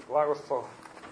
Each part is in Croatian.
blagoslov.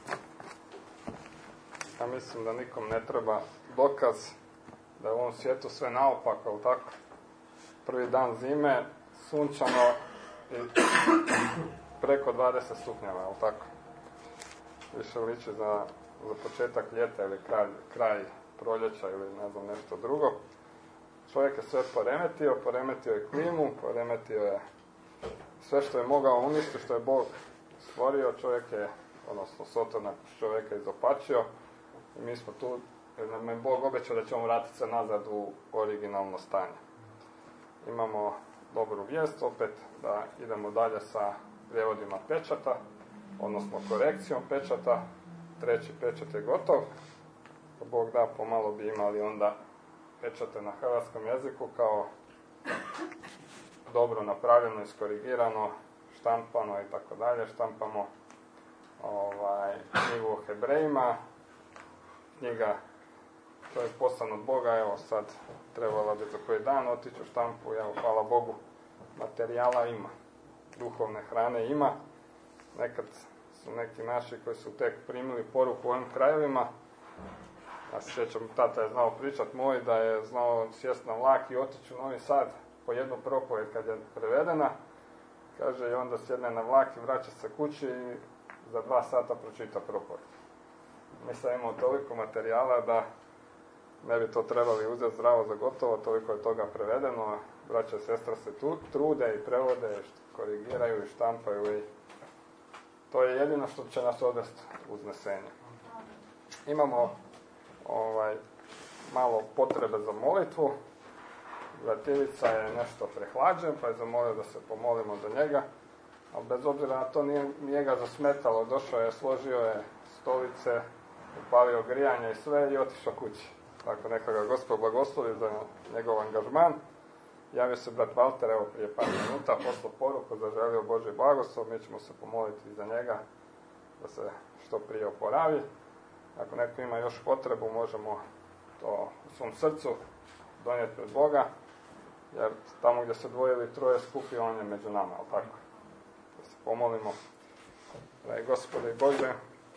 Ja mislim da nikom ne treba dokaz da je u ovom svijetu sve naopako, ali tako? Prvi dan zime, sunčano i preko 20 stupnjeva, ali tako? Više liči za početak ljeta ili kraj proljeća ili ne znam nešto drugo. Čovjek je sve poremetio je klimu, poremetio je sve što je mogao uništiti, što je Bog stvorio. Čovjek je, odnosno Sotonak čovjeka izopačio i mi smo tu, jer nam je Bog obećao da ćemo vratiti se nazad u originalno stanje. Imamo dobru vijest opet da idemo dalje sa prijevodima pečata, odnosno korekcijom pečata. 3. pečat je gotov. Bog da, pomalo bi imali onda pečate na hrvatskom jeziku kao dobro napravljeno, iskorigirano, štampano i tako dalje. Štampamo knjigu o Hebrejima. Knjiga to je poslan od Boga, evo sad trebala bi za koji dan otići u štampu, evo hvala Bogu materijala ima, duhovne hrane ima. Nekad su neki naši koji su tek primili poruku u ovim krajevima, ja se sjećam, tata je znao pričat moj da je znao sjest na vlak i otići u Novi Sad po jednu propovjed kad je prevedena, kaže, i onda sjedne na vlak i vraća se kući i za 2 sata pročita propovjed. Mi sad imamo toliko materijala da ne bi to trebali uzeti zdravo za gotovo, toliko je toga prevedeno, braća i sestra se trude i prevode, korigiraju i štampaju i to je jedino što će nas odvesti uznesenje. Imamo malo potrebe za molitvu. Brativica je nešto prehlađen, pa je zamolio da se pomolimo za njega, ali bez obzira na to nije ga zasmetalo, došao je, složio je stolice, upalio grijanje i sve i otišao kući. Tako neka ga Gospod blagoslovi za njegov angažman. Javio se brat Valter, evo prije par minuta, poslao poruku, zaželio Božji blagoslov, mi ćemo se pomoliti za njega da se što prije oporavi. Ako neko ima još potrebu, možemo to u svom srcu donijeti pred Boga, jer tamo gdje se 2 ili 3 skupi, on je među nama, ali tako? Da se pomolimo. Dragi Gospode i Bože,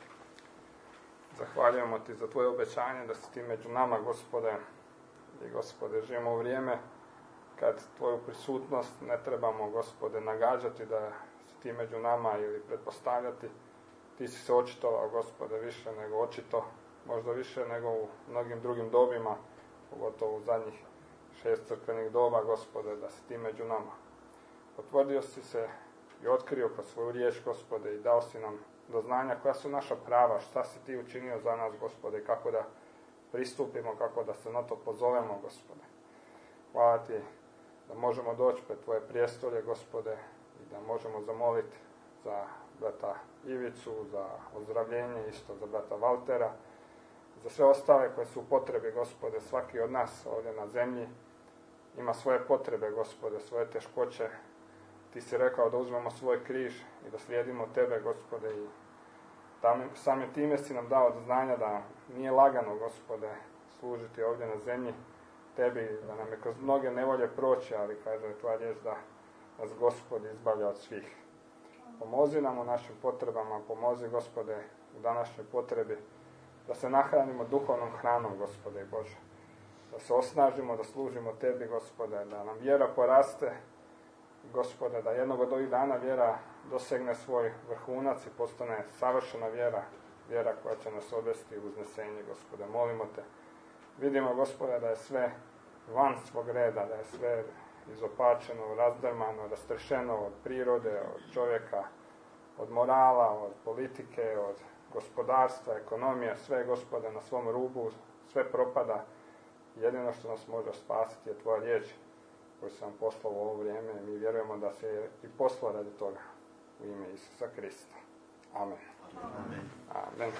zahvaljujemo Ti za Tvoje obećanje da si Ti među nama, Gospode. I Gospode, živimo u vrijeme kad Tvoju prisutnost ne trebamo, Gospode, nagađati da si Ti među nama ili pretpostavljati. Ti si se očitovao, Gospode, više nego očito, možda više nego u mnogim drugim dobima, pogotovo u zadnjih 6 crkvenih doba, Gospode, da si Ti među nama. Potvrdio si se i otkrio kroz svoju riječ, Gospode, i dao si nam do znanja koja su naša prava, šta si Ti učinio za nas, Gospode, kako da pristupimo, kako da se na to pozovemo, Gospode. Hvala Ti da možemo doći pred Tvoje prijestolje, Gospode, i da možemo zamoliti za brata Ivicu, za ozdravljenje, isto za brata Valtera, za sve ostale koje su u potrebi, Gospode. Svaki od nas ovdje na zemlji ima svoje potrebe, Gospode, svoje teškoće. Ti si rekao da uzmemo svoj križ i da slijedimo Tebe, Gospode, i samim time si nam dao do znanja da nije lagano, Gospode, služiti ovdje na zemlji Tebi, da nam je kroz mnoge nevolje proći, ali kaže Tvoja riječ da nas Gospod izbavlja od svih. Pomozi nam u našim potrebama, pomozi, Gospode, u današnjoj potrebi, da se nahranimo duhovnom hranom, Gospode i Bože. Da se osnažimo, da služimo Tebi, Gospode, da nam vjera poraste, Gospode, da jednog od ovih dana vjera dosegne svoj vrhunac i postane savršena vjera, vjera koja će nas odvesti u uznesenje, Gospode. Molimo Te. Vidimo, Gospode, da je sve van svog reda, da je sve izopačeno, razdrmano, rastrešeno od prirode, od čovjeka, od morala, od politike, od gospodarstva, ekonomije, sve, Gospode, na svom rubu, sve propada. Jedino što nas može spasiti je Tvoja riječ koju sam poslao u ovo vrijeme i mi vjerujemo da se je i poslao radi toga u ime Isusa Krista. Amen. Amen. Amen.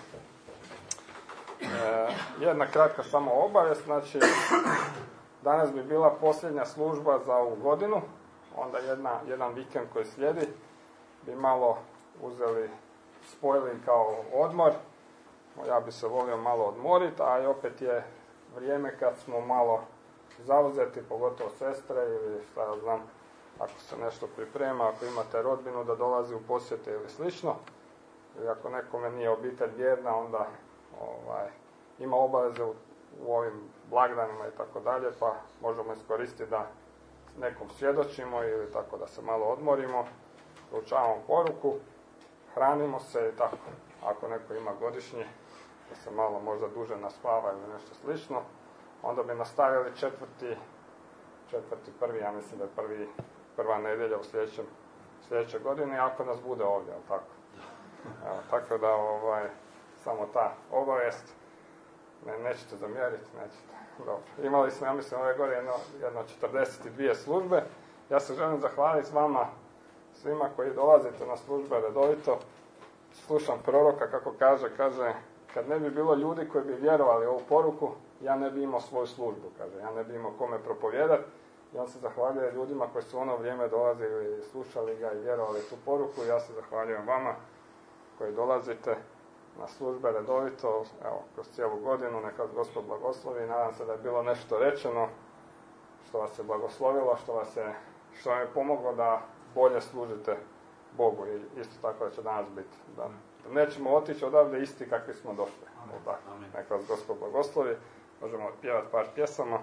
Jedna kratka samo obavijest, znači danas bi bila posljednja služba za ovu godinu, onda jedan vikend koji slijedi bi malo uzeli, spojili kao odmor. Ja bi se volio malo odmoriti, a i opet je vrijeme kad smo malo zauzeti, pogotovo sestre ili šta ja znam, ako se nešto priprema, ako imate rodbinu da dolazi u posjete ili slično. ili ako nekome nije obitelj vjerna, onda ima obaveze u ovim blagdanima i tako dalje, pa možemo iskoristiti da nekom svjedočimo ili tako da se malo odmorimo, proučavamo poruku, hranimo se i tako. Ako neko ima godišnji, da se malo možda duže naspava ili nešto slično, onda bi nastavili četvrti prvi, ja mislim da je prva nedjelja u sljedećoj godini, ako nas bude ovdje, ali tako. Evo, tako da, samo ta obavijest, nećete zamjeriti, nećete. Dobro. Imali smo, ja mislim, ove godine jedno 42 službe. Ja se želim zahvaliti vama, svima koji dolazite na službe redovito. Slušam proroka kako kaže, kad ne bi bilo ljudi koji bi vjerovali ovu poruku, ja ne bi imao svoju službu, kaže, ja ne bi imao kome propovijedati. I on se zahvaljuje ljudima koji su u ono vrijeme dolazili i slušali ga i vjerovali tu poruku. Ja se zahvaljujem vama koji dolazite na službe redovito, evo, kroz cijelu godinu, neka vas Gospod blagoslovi. Nadam se da je bilo nešto rečeno što vas je blagoslovilo, što vam je pomoglo da bolje služite Bogu i isto tako da će danas biti. Da nećemo otići odavde isti kakvi smo došli. Neka vas Gospod blagoslovi. Možemo pjevati par pjesama.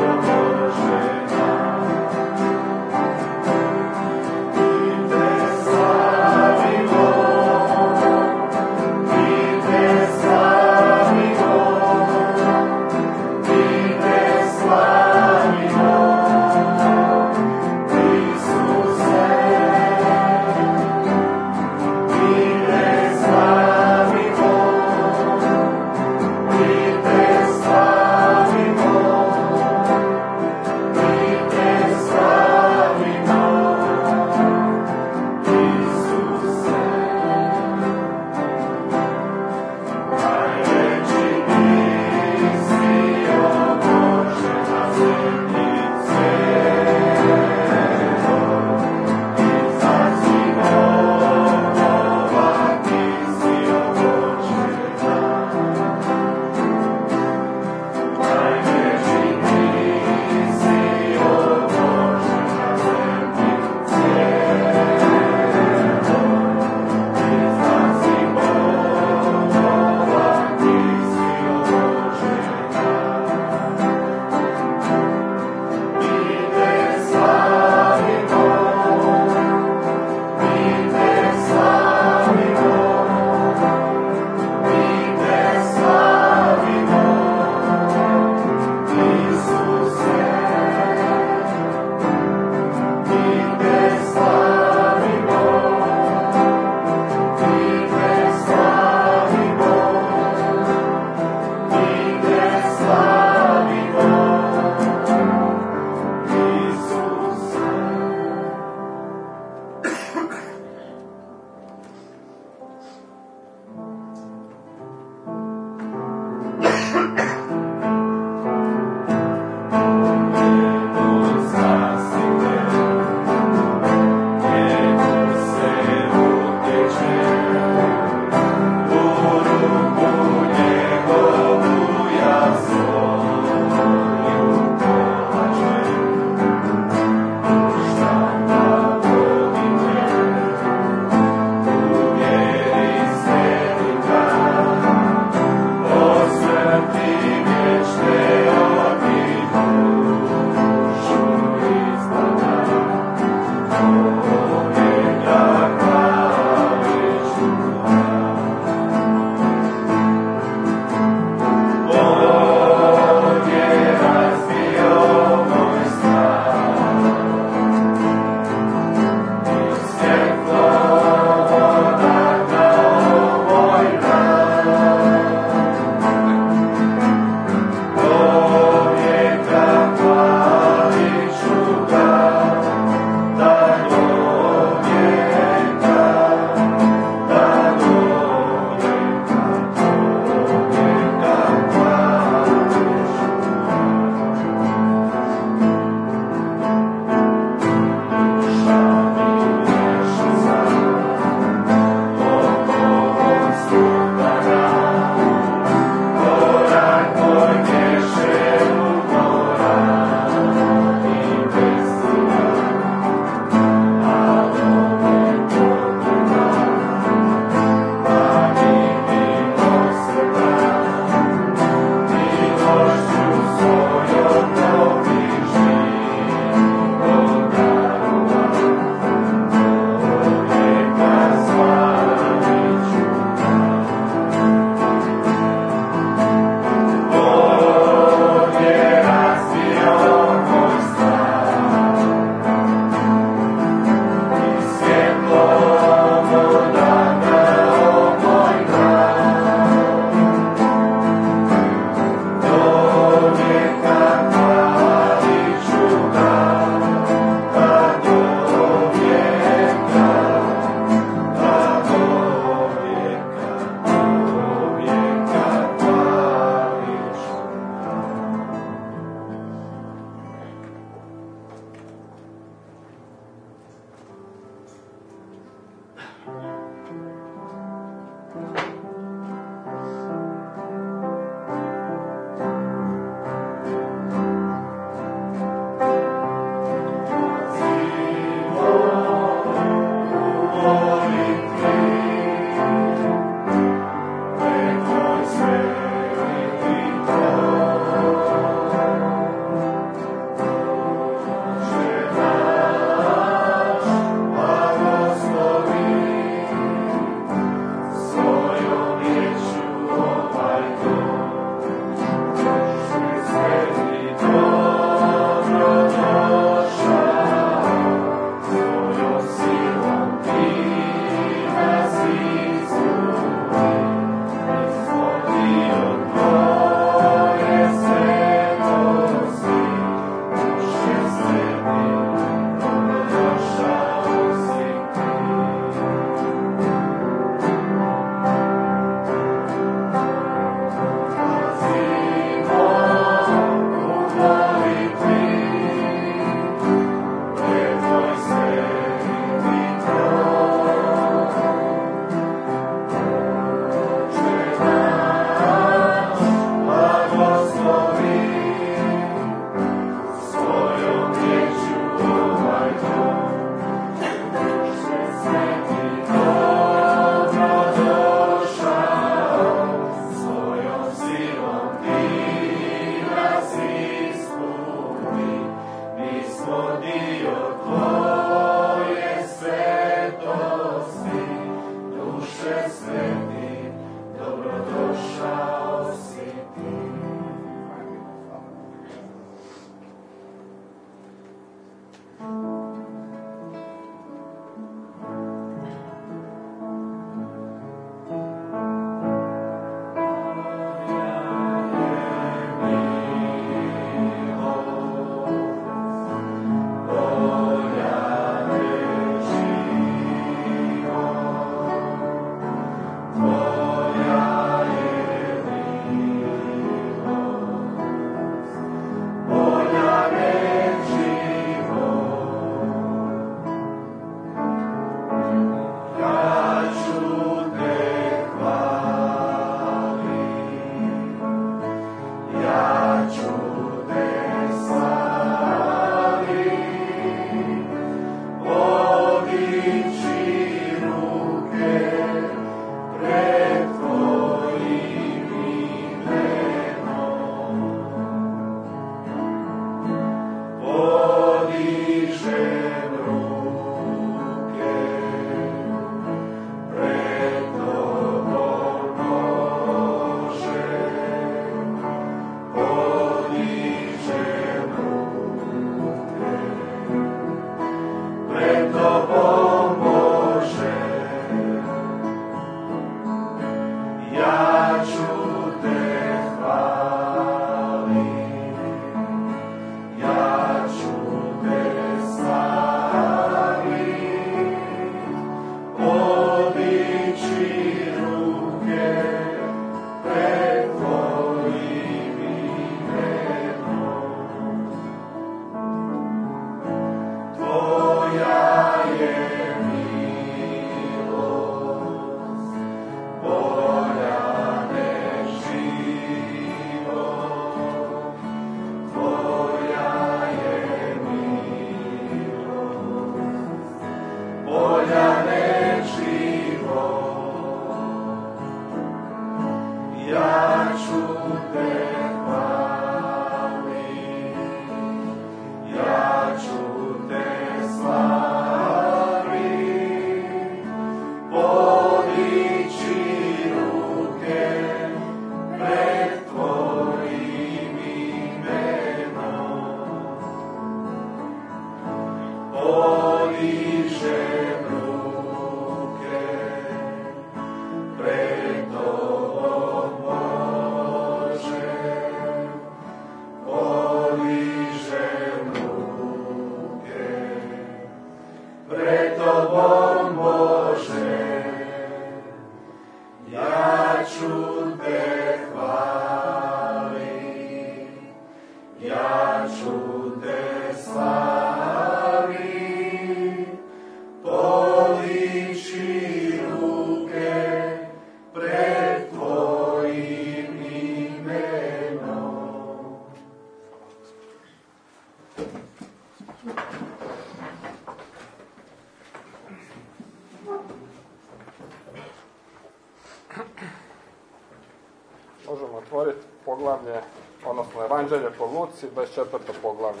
Možemo otvoriti poglavlje, odnosno Evanđelje po Luci, 24. poglavlje.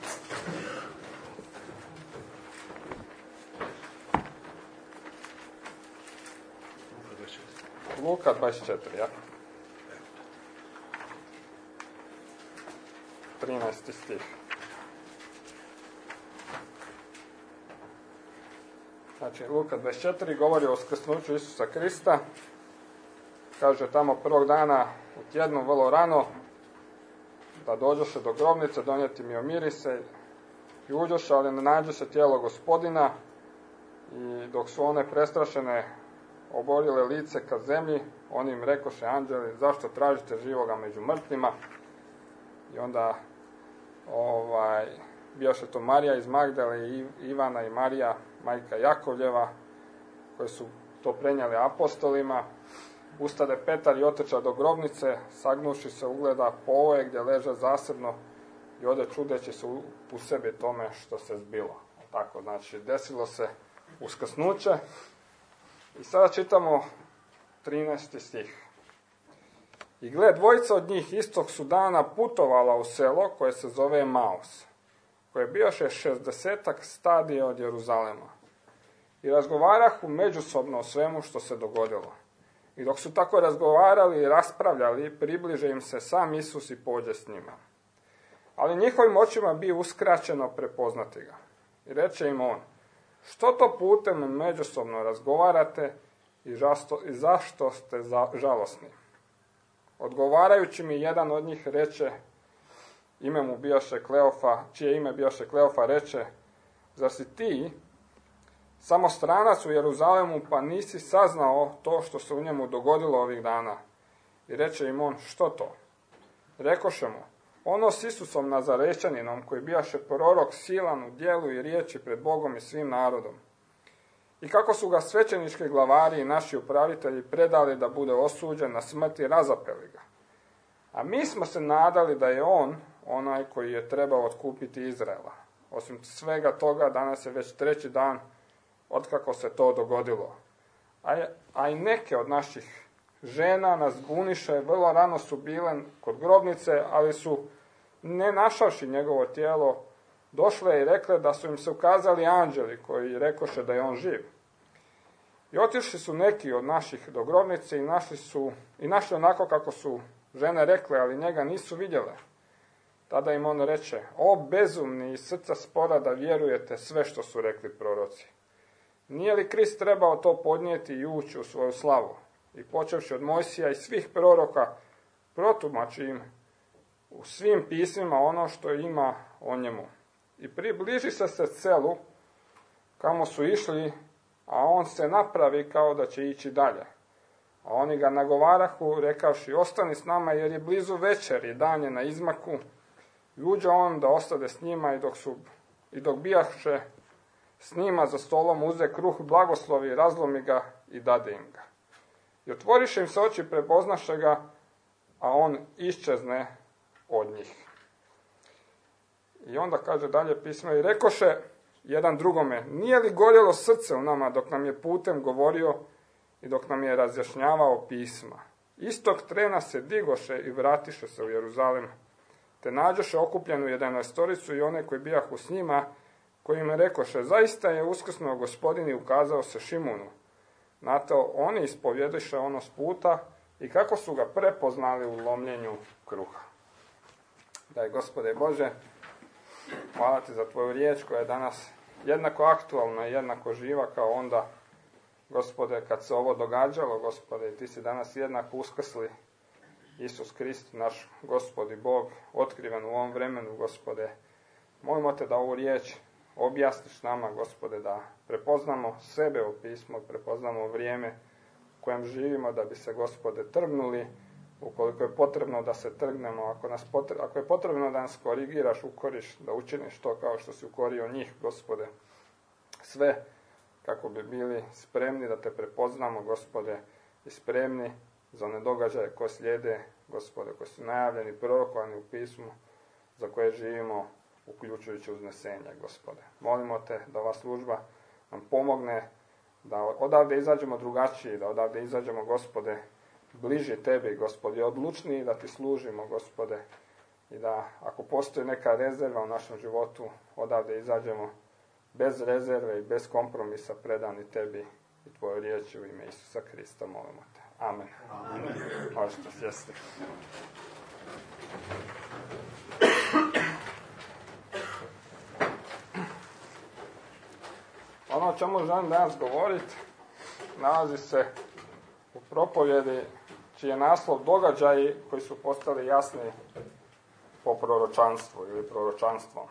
Luka 24, ja? 13. stih. Znači, Luka 24 govori o uskrsnuću Isusa Krista. Kaže tamo prvog dana u tjednu vrlo rano da dođoše do grobnice donijeti mi omirise i uđoše, ali ne nađe se tijelo Gospodina, i dok su one prestrašene oborile lice ka zemlji, oni im rekoše anđeli, zašto tražite živoga među mrtvima? I onda bijaše to Marija iz Magdale i Ivana i Marija, majka Jakovljeva, koji su to prenijeli apostolima. Ustade Petar i otrča do grobnice, sagnuši se ugleda povoje gdje leže zasebno i ode čudeći se u sebi tome što se zbilo. Tako, znači, desilo se uskrsnuće. I sada čitamo 13. stih. I gle, dvojica od njih istog su dana putovala u selo koje se zove Emaus, koje bijaše 60 stadija od Jeruzalema. I razgovarahu međusobno o svemu što se dogodilo. I dok su tako razgovarali i raspravljali, približe im se sam Isus i pođe s njima. Ali njihovim očima bi uskraćeno prepoznati ga. I reče im on, što to putem međusobno razgovarate i zašto ste žalosni? Odgovarajući mi jedan od njih reče, čije ime bijaše Kleofa, reče, zar si ti samo stranac u Jeruzalemu, pa nisi saznao to što se u njemu dogodilo ovih dana? I reče im on, što to? Rekoše mu, ono s Isusom Nazarečaninom, koji bijaše prorok silan u djelu i riječi pred Bogom i svim narodom. I kako su ga svećenički glavari i naši upravitelji predali da bude osuđen na smrt i razapeli ga. A mi smo se nadali da je on onaj koji je trebao otkupiti Izraela. Osim svega toga, danas je već 3. dan otkako se to dogodilo. A i neke od naših žena nas buniše, vrlo rano su bile kod grobnice, ali su, ne našavši njegovo tijelo, došle i rekle da su im se ukazali anđeli koji rekoše da je on živ. I otišli su neki od naših do grobnice i našli onako kako su žene rekle, ali njega nisu vidjele. Tada im on reče, o bezumni i srca spora da vjerujete sve što su rekli proroci. Nije li Krist trebao to podnijeti i ući u svoju slavu? I počevši od Mojsija i svih proroka, protumači im u svim pismima ono što ima o njemu. I približi se selu kamo su išli, a on se napravi kao da će ići dalje. A oni ga nagovarahu, rekavši, ostani s nama jer je blizu večer i dan je na izmaku. I uđe on da ostade s njima i dok bijaše s njima za stolom, uze kruh, blagoslovi, razlomi ga i dade im ga. I otvoriše im se oči, prepoznaše ga, a on iščezne od njih. I onda kaže dalje pismo, i rekoše jedan drugome, nije li gorjelo srce u nama dok nam je putem govorio i dok nam je razjašnjavao pisma? Istog trena se digoše i vratiše se u Jeruzalem, te nađoše okupljenu 11 i one koji bijahu s njima, koji im rekoše, zaista je uskrsnuo Gospodin i ukazao se Šimunu. Na to oni ispovjediše ono s puta i kako su ga prepoznali u lomljenju kruha. Daj, Gospode Bože, hvala ti za tvoju riječ koja je danas jednako aktualna i jednako živa kao onda, Gospode, kad se ovo događalo, Gospode, i ti si danas jednako uskrsli, Isus Krist, naš Gospod i Bog, otkriven u ovom vremenu, Gospode. Molimo te da ovu riječ objasniš nama, Gospode, da prepoznamo sebe u pismu, prepoznamo vrijeme u kojem živimo, da bi se, Gospode, trgnuli, ukoliko je potrebno da se trgnemo, ako je potrebno da nas korigiraš, ukoriš, da učiniš to kao što si ukorio njih, Gospode. Sve kako bi bili spremni da te prepoznamo, Gospode, i spremni za one događaje koje slijede, Gospode, koji su najavljeni, prorokovani u pismu, za koje živimo uključujući uznesenje, Gospode. Molimo te da ova služba nam pomogne da odavde izađemo drugačiji, da odavde izađemo, Gospode, bliži tebi, Gospode, odlučniji da ti služimo, Gospode, i da ako postoji neka rezerva u našem životu, odavde izađemo bez rezerve i bez kompromisa predani tebi i tvojoj riječi u ime Isusa Krista, molimo te. Amen. Amen. Možete sjesti. Ono o čemu želim danas govoriti nalazi se u propovjedi čiji je naslov događaji koji su postali jasni po proročanstvu ili proročanstvom.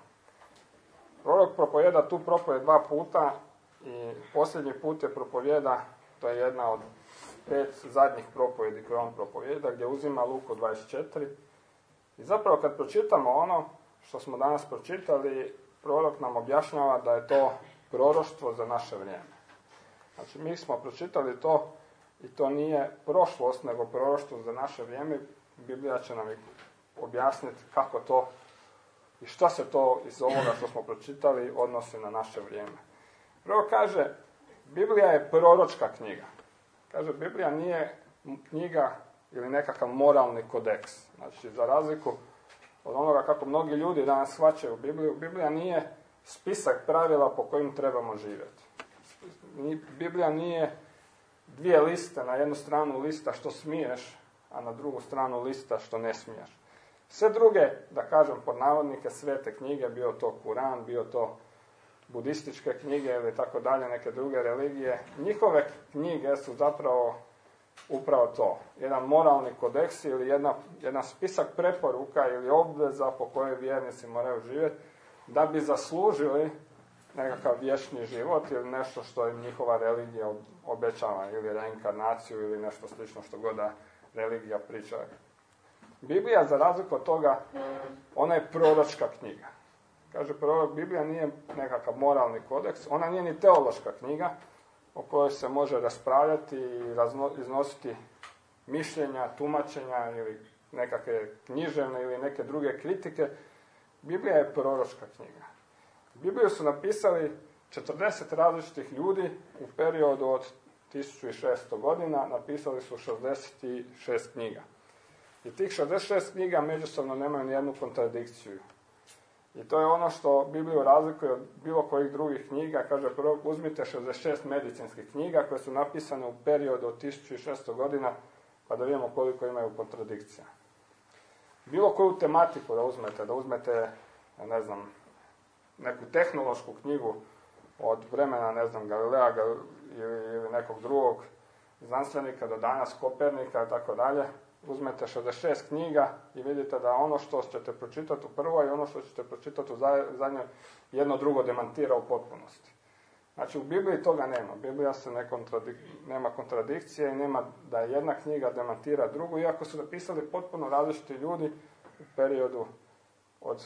Prorok propovjeda tu propovjed 2 puta i posljednji put je propovjeda, to je jedna od 5 zadnjih propovjedi koje on propovjeda, gdje uzima Luku 24. I zapravo kad pročitamo ono što smo danas pročitali, prorok nam objašnjava da je to proroštvo za naše vrijeme. Znači, mi smo pročitali to i to nije prošlost, nego proroštvo za naše vrijeme. Biblija će nam objasniti kako to i šta se to iz ovoga što smo pročitali odnosi na naše vrijeme. Prvo kaže, Biblija je proročka knjiga. Kaže, Biblija nije knjiga ili nekakav moralni kodeks. Znači, za razliku od onoga kako mnogi ljudi danas shvaćaju Bibliju, Biblija nije spisak pravila po kojim trebamo živjeti. Biblija nije 2 liste, na jednu stranu lista što smiješ, a na drugu stranu lista što ne smiješ. Sve druge, da kažem pod navodnike, svete knjige, bio to Kuran, bio to budističke knjige ili tako dalje, neke druge religije, njihove knjige su zapravo upravo to. Jedan moralni kodeks ili jedan spisak preporuka ili obveza po kojoj vjernici moraju živjeti da bi zaslužili nekakav vječni život ili nešto što im njihova religija obećava, ili reinkarnaciju ili nešto slično što god da religija priča. Biblija, za razliku od toga, ona je proročka knjiga. Kaže prorok, Biblija nije nekakav moralni kodeks, ona nije ni teološka knjiga o kojoj se može raspravljati i iznositi mišljenja, tumačenja ili nekakve književne ili neke druge kritike. Biblija je proročka knjiga. Bibliju su napisali 40 različitih ljudi u periodu od 1600 godina, napisali su 66 knjiga. I tih 66 knjiga međusobno nemaju ni jednu kontradikciju. I to je ono što Bibliju razlikuje od bilo kojih drugih knjiga. Kaže prorok, uzmite 66 medicinskih knjiga koje su napisane u periodu od 1600 godina, pa da vidimo koliko imaju kontradikcija. Bilo koju tematiku da uzmete, ne znam, neku tehnološku knjigu od vremena, ne znam, Galilea ili nekog drugog znanstvenika do danas, Kopernika i tako dalje, uzmete 66 knjiga i vidite da ono što ćete pročitati u prvoj i ono što ćete pročitati u zadnjoj jedno drugo demantira u potpunosti. Znači, u Bibliji toga nema. Biblija se nema kontradikcije i nema da jedna knjiga demantira drugu, iako su napisali potpuno različiti ljudi u periodu od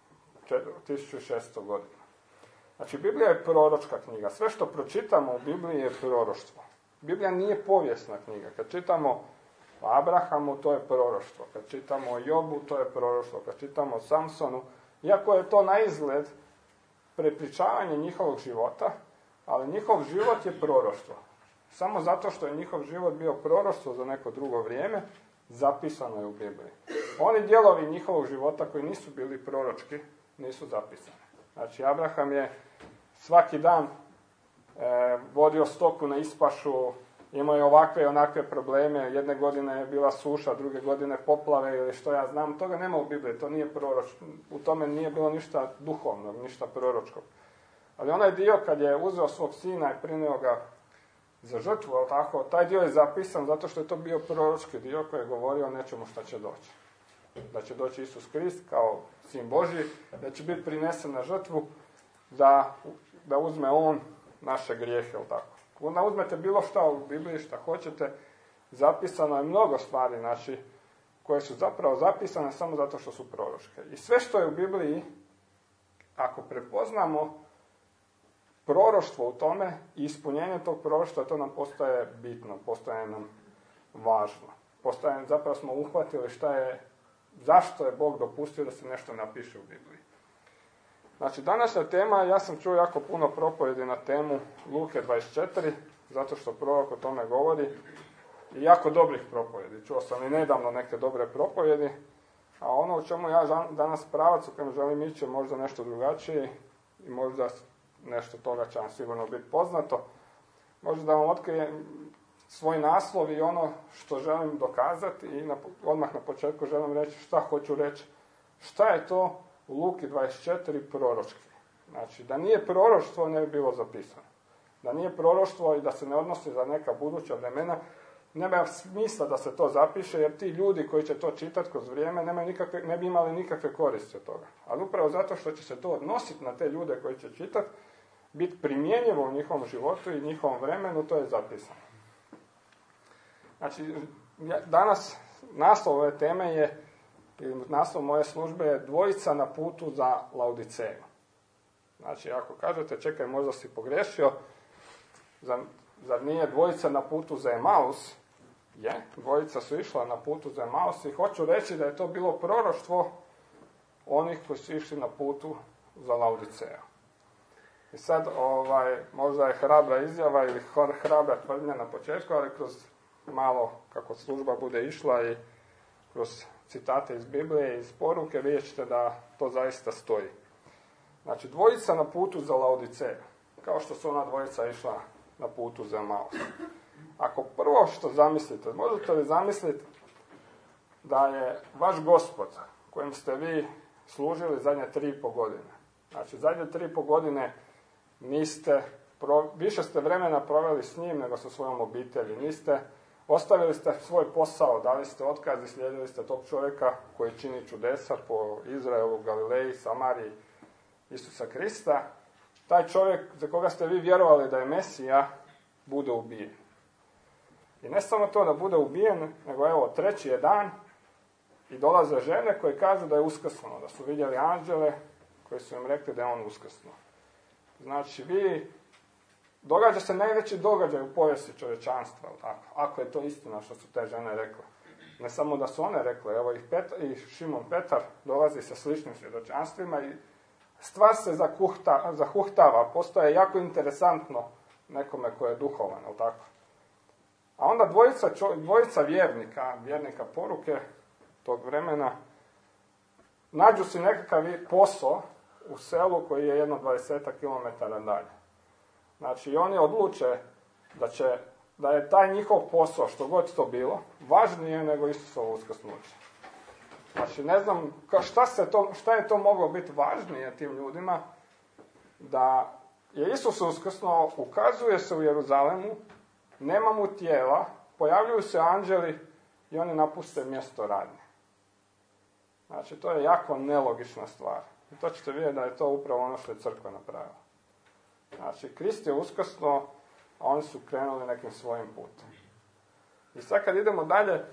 1600 godina. Znači, Biblija je proročka knjiga. Sve što pročitamo u Bibliji je proroštvo. Biblija nije povijesna knjiga. Kad čitamo o Abrahamu, to je proroštvo. Kad čitamo o Jobu, to je proroštvo. Kad čitamo o Samsonu, iako je to na izgled prepričavanje njihovog života, ali njihov život je proroštvo. Samo zato što je njihov život bio proroštvo za neko drugo vrijeme, zapisano je u Bibliji. Oni dijelovi njihovog života koji nisu bili proročki, nisu zapisani. Znači, Abraham je svaki dan vodio stoku na ispašu, imao je ovakve i onakve probleme, jedne godine je bila suša, druge godine poplave ili što ja znam, toga nema u Bibliji, to nije proročko, u tome nije bilo ništa duhovnog, ništa proročkog. Ali onaj dio kad je uzeo svog sina i prinio ga za žrtvu, ali tako, taj dio je zapisan zato što je to bio proročki dio koji je govorio o nečemu što će doći. Da će doći Isus Krist kao sin Božji, da će biti prinesen na žrtvu, da uzme on naše grijehe, ali tako. Onda uzmete bilo šta u Bibliji, šta hoćete, zapisano je mnogo stvari, znači, koje su zapravo zapisane samo zato što su proročke. I sve što je u Bibliji, ako prepoznamo proroštvo u tome i ispunjenje tog proroštva, to nam postaje bitno, postaje nam važno. Zapravo smo uhvatili zašto je Bog dopustio da se nešto napiše u Bibliji. Znači, današnja tema, ja sam čuo jako puno propovjedi na temu Luke 24, zato što prorok o tome govori, i jako dobrih propovjedi. Čuo sam i nedavno neke dobre propovjedi, a ono u čemu ja danas pravac u kojem želim ići je možda nešto drugačije i možda nešto toga će vam sigurno biti poznato. Možda da vam otkrijem svoj naslov i ono što želim dokazati i odmah na početku želim reći šta hoću reći. Šta je to u Luki 24 proročki? Znači, da nije proroštvo ne bi bilo zapisano. Da nije proroštvo i da se ne odnosi za neka buduća vremena, nema smisla da se to zapiše, jer ti ljudi koji će to čitati kroz vrijeme ne bi imali nikakve koristi od toga. Ali upravo zato što će se to odnositi na te ljude koji će čitati, biti primjenjivo u njihovom životu i njihovom vremenu, to je zapisano. Znači, danas naslov ove teme je, naslov moje službe je dvojica na putu za Laodiceju. Znači, ako kažete, čekaj, možda si pogriješio, zar nije dvojica na putu za Emaus? Je, dvojica su išla na putu za Emaus i hoću reći da je to bilo proroštvo onih koji su išli na putu za Laodiceju. I sad, možda je hrabra izjava ili hrabra tvrdnja na početku, ali kroz malo, kako služba bude išla i kroz citate iz Biblije i iz poruke, vidjet ćete da to zaista stoji. Znači, dvojica na putu za Laodiceju, kao što su ona dvojica išla na putu za Emaus. Ako prvo što zamislite, možete li zamisliti da je vaš Gospod, kojem ste vi služili zadnje 3,5 godine, znači zadnje 3,5 godine više ste vremena proveli s njim nego sa svojom obitelji, ostavili ste svoj posao, dali ste otkaz i slijedili ste tog čovjeka koji čini čudesa po Izraelu, Galileji, Samariji, Isusa Krista. Taj čovjek za koga ste vi vjerovali da je Mesija, bude ubijen. I ne samo to da bude ubijen, nego evo, 3. je dan i dolaze žene koje kažu da je uskrsnuo, da su vidjeli anđele koji su im rekli da je on uskrsnuo. Znači, događa se najveći događaj u povijesti čovječanstva, ako je to istina što su te žene rekle. Ne samo da su one rekle, evo i Šimon Petar dolazi sa sličnim svjedočanstvima i stvar se zahuhtava, postaje jako interesantno nekome ko je duhovan, ali tako. A onda dvojica vjernika poruke tog vremena, nađu si nekakav posao u selu koji je jedno 20 km dalje. Znači, oni odluče da je taj njihov posao, što god to bilo, važnije nego Isusovo uskrsnuće. Znači, ne znam šta je to moglo biti važnije tim ljudima, da je Isus uskrsnuo, ukazuje se u Jeruzalemu, nema mu tijela, pojavljuju se anđeli i oni napuste mjesto radnje. Znači, to je jako nelogična stvar. I to ćete vidjeti da je to upravo ono što je crkva napravila. Znači, Krist je uskrsnuo, a oni su krenuli nekim svojim putem. I sad kad idemo dalje,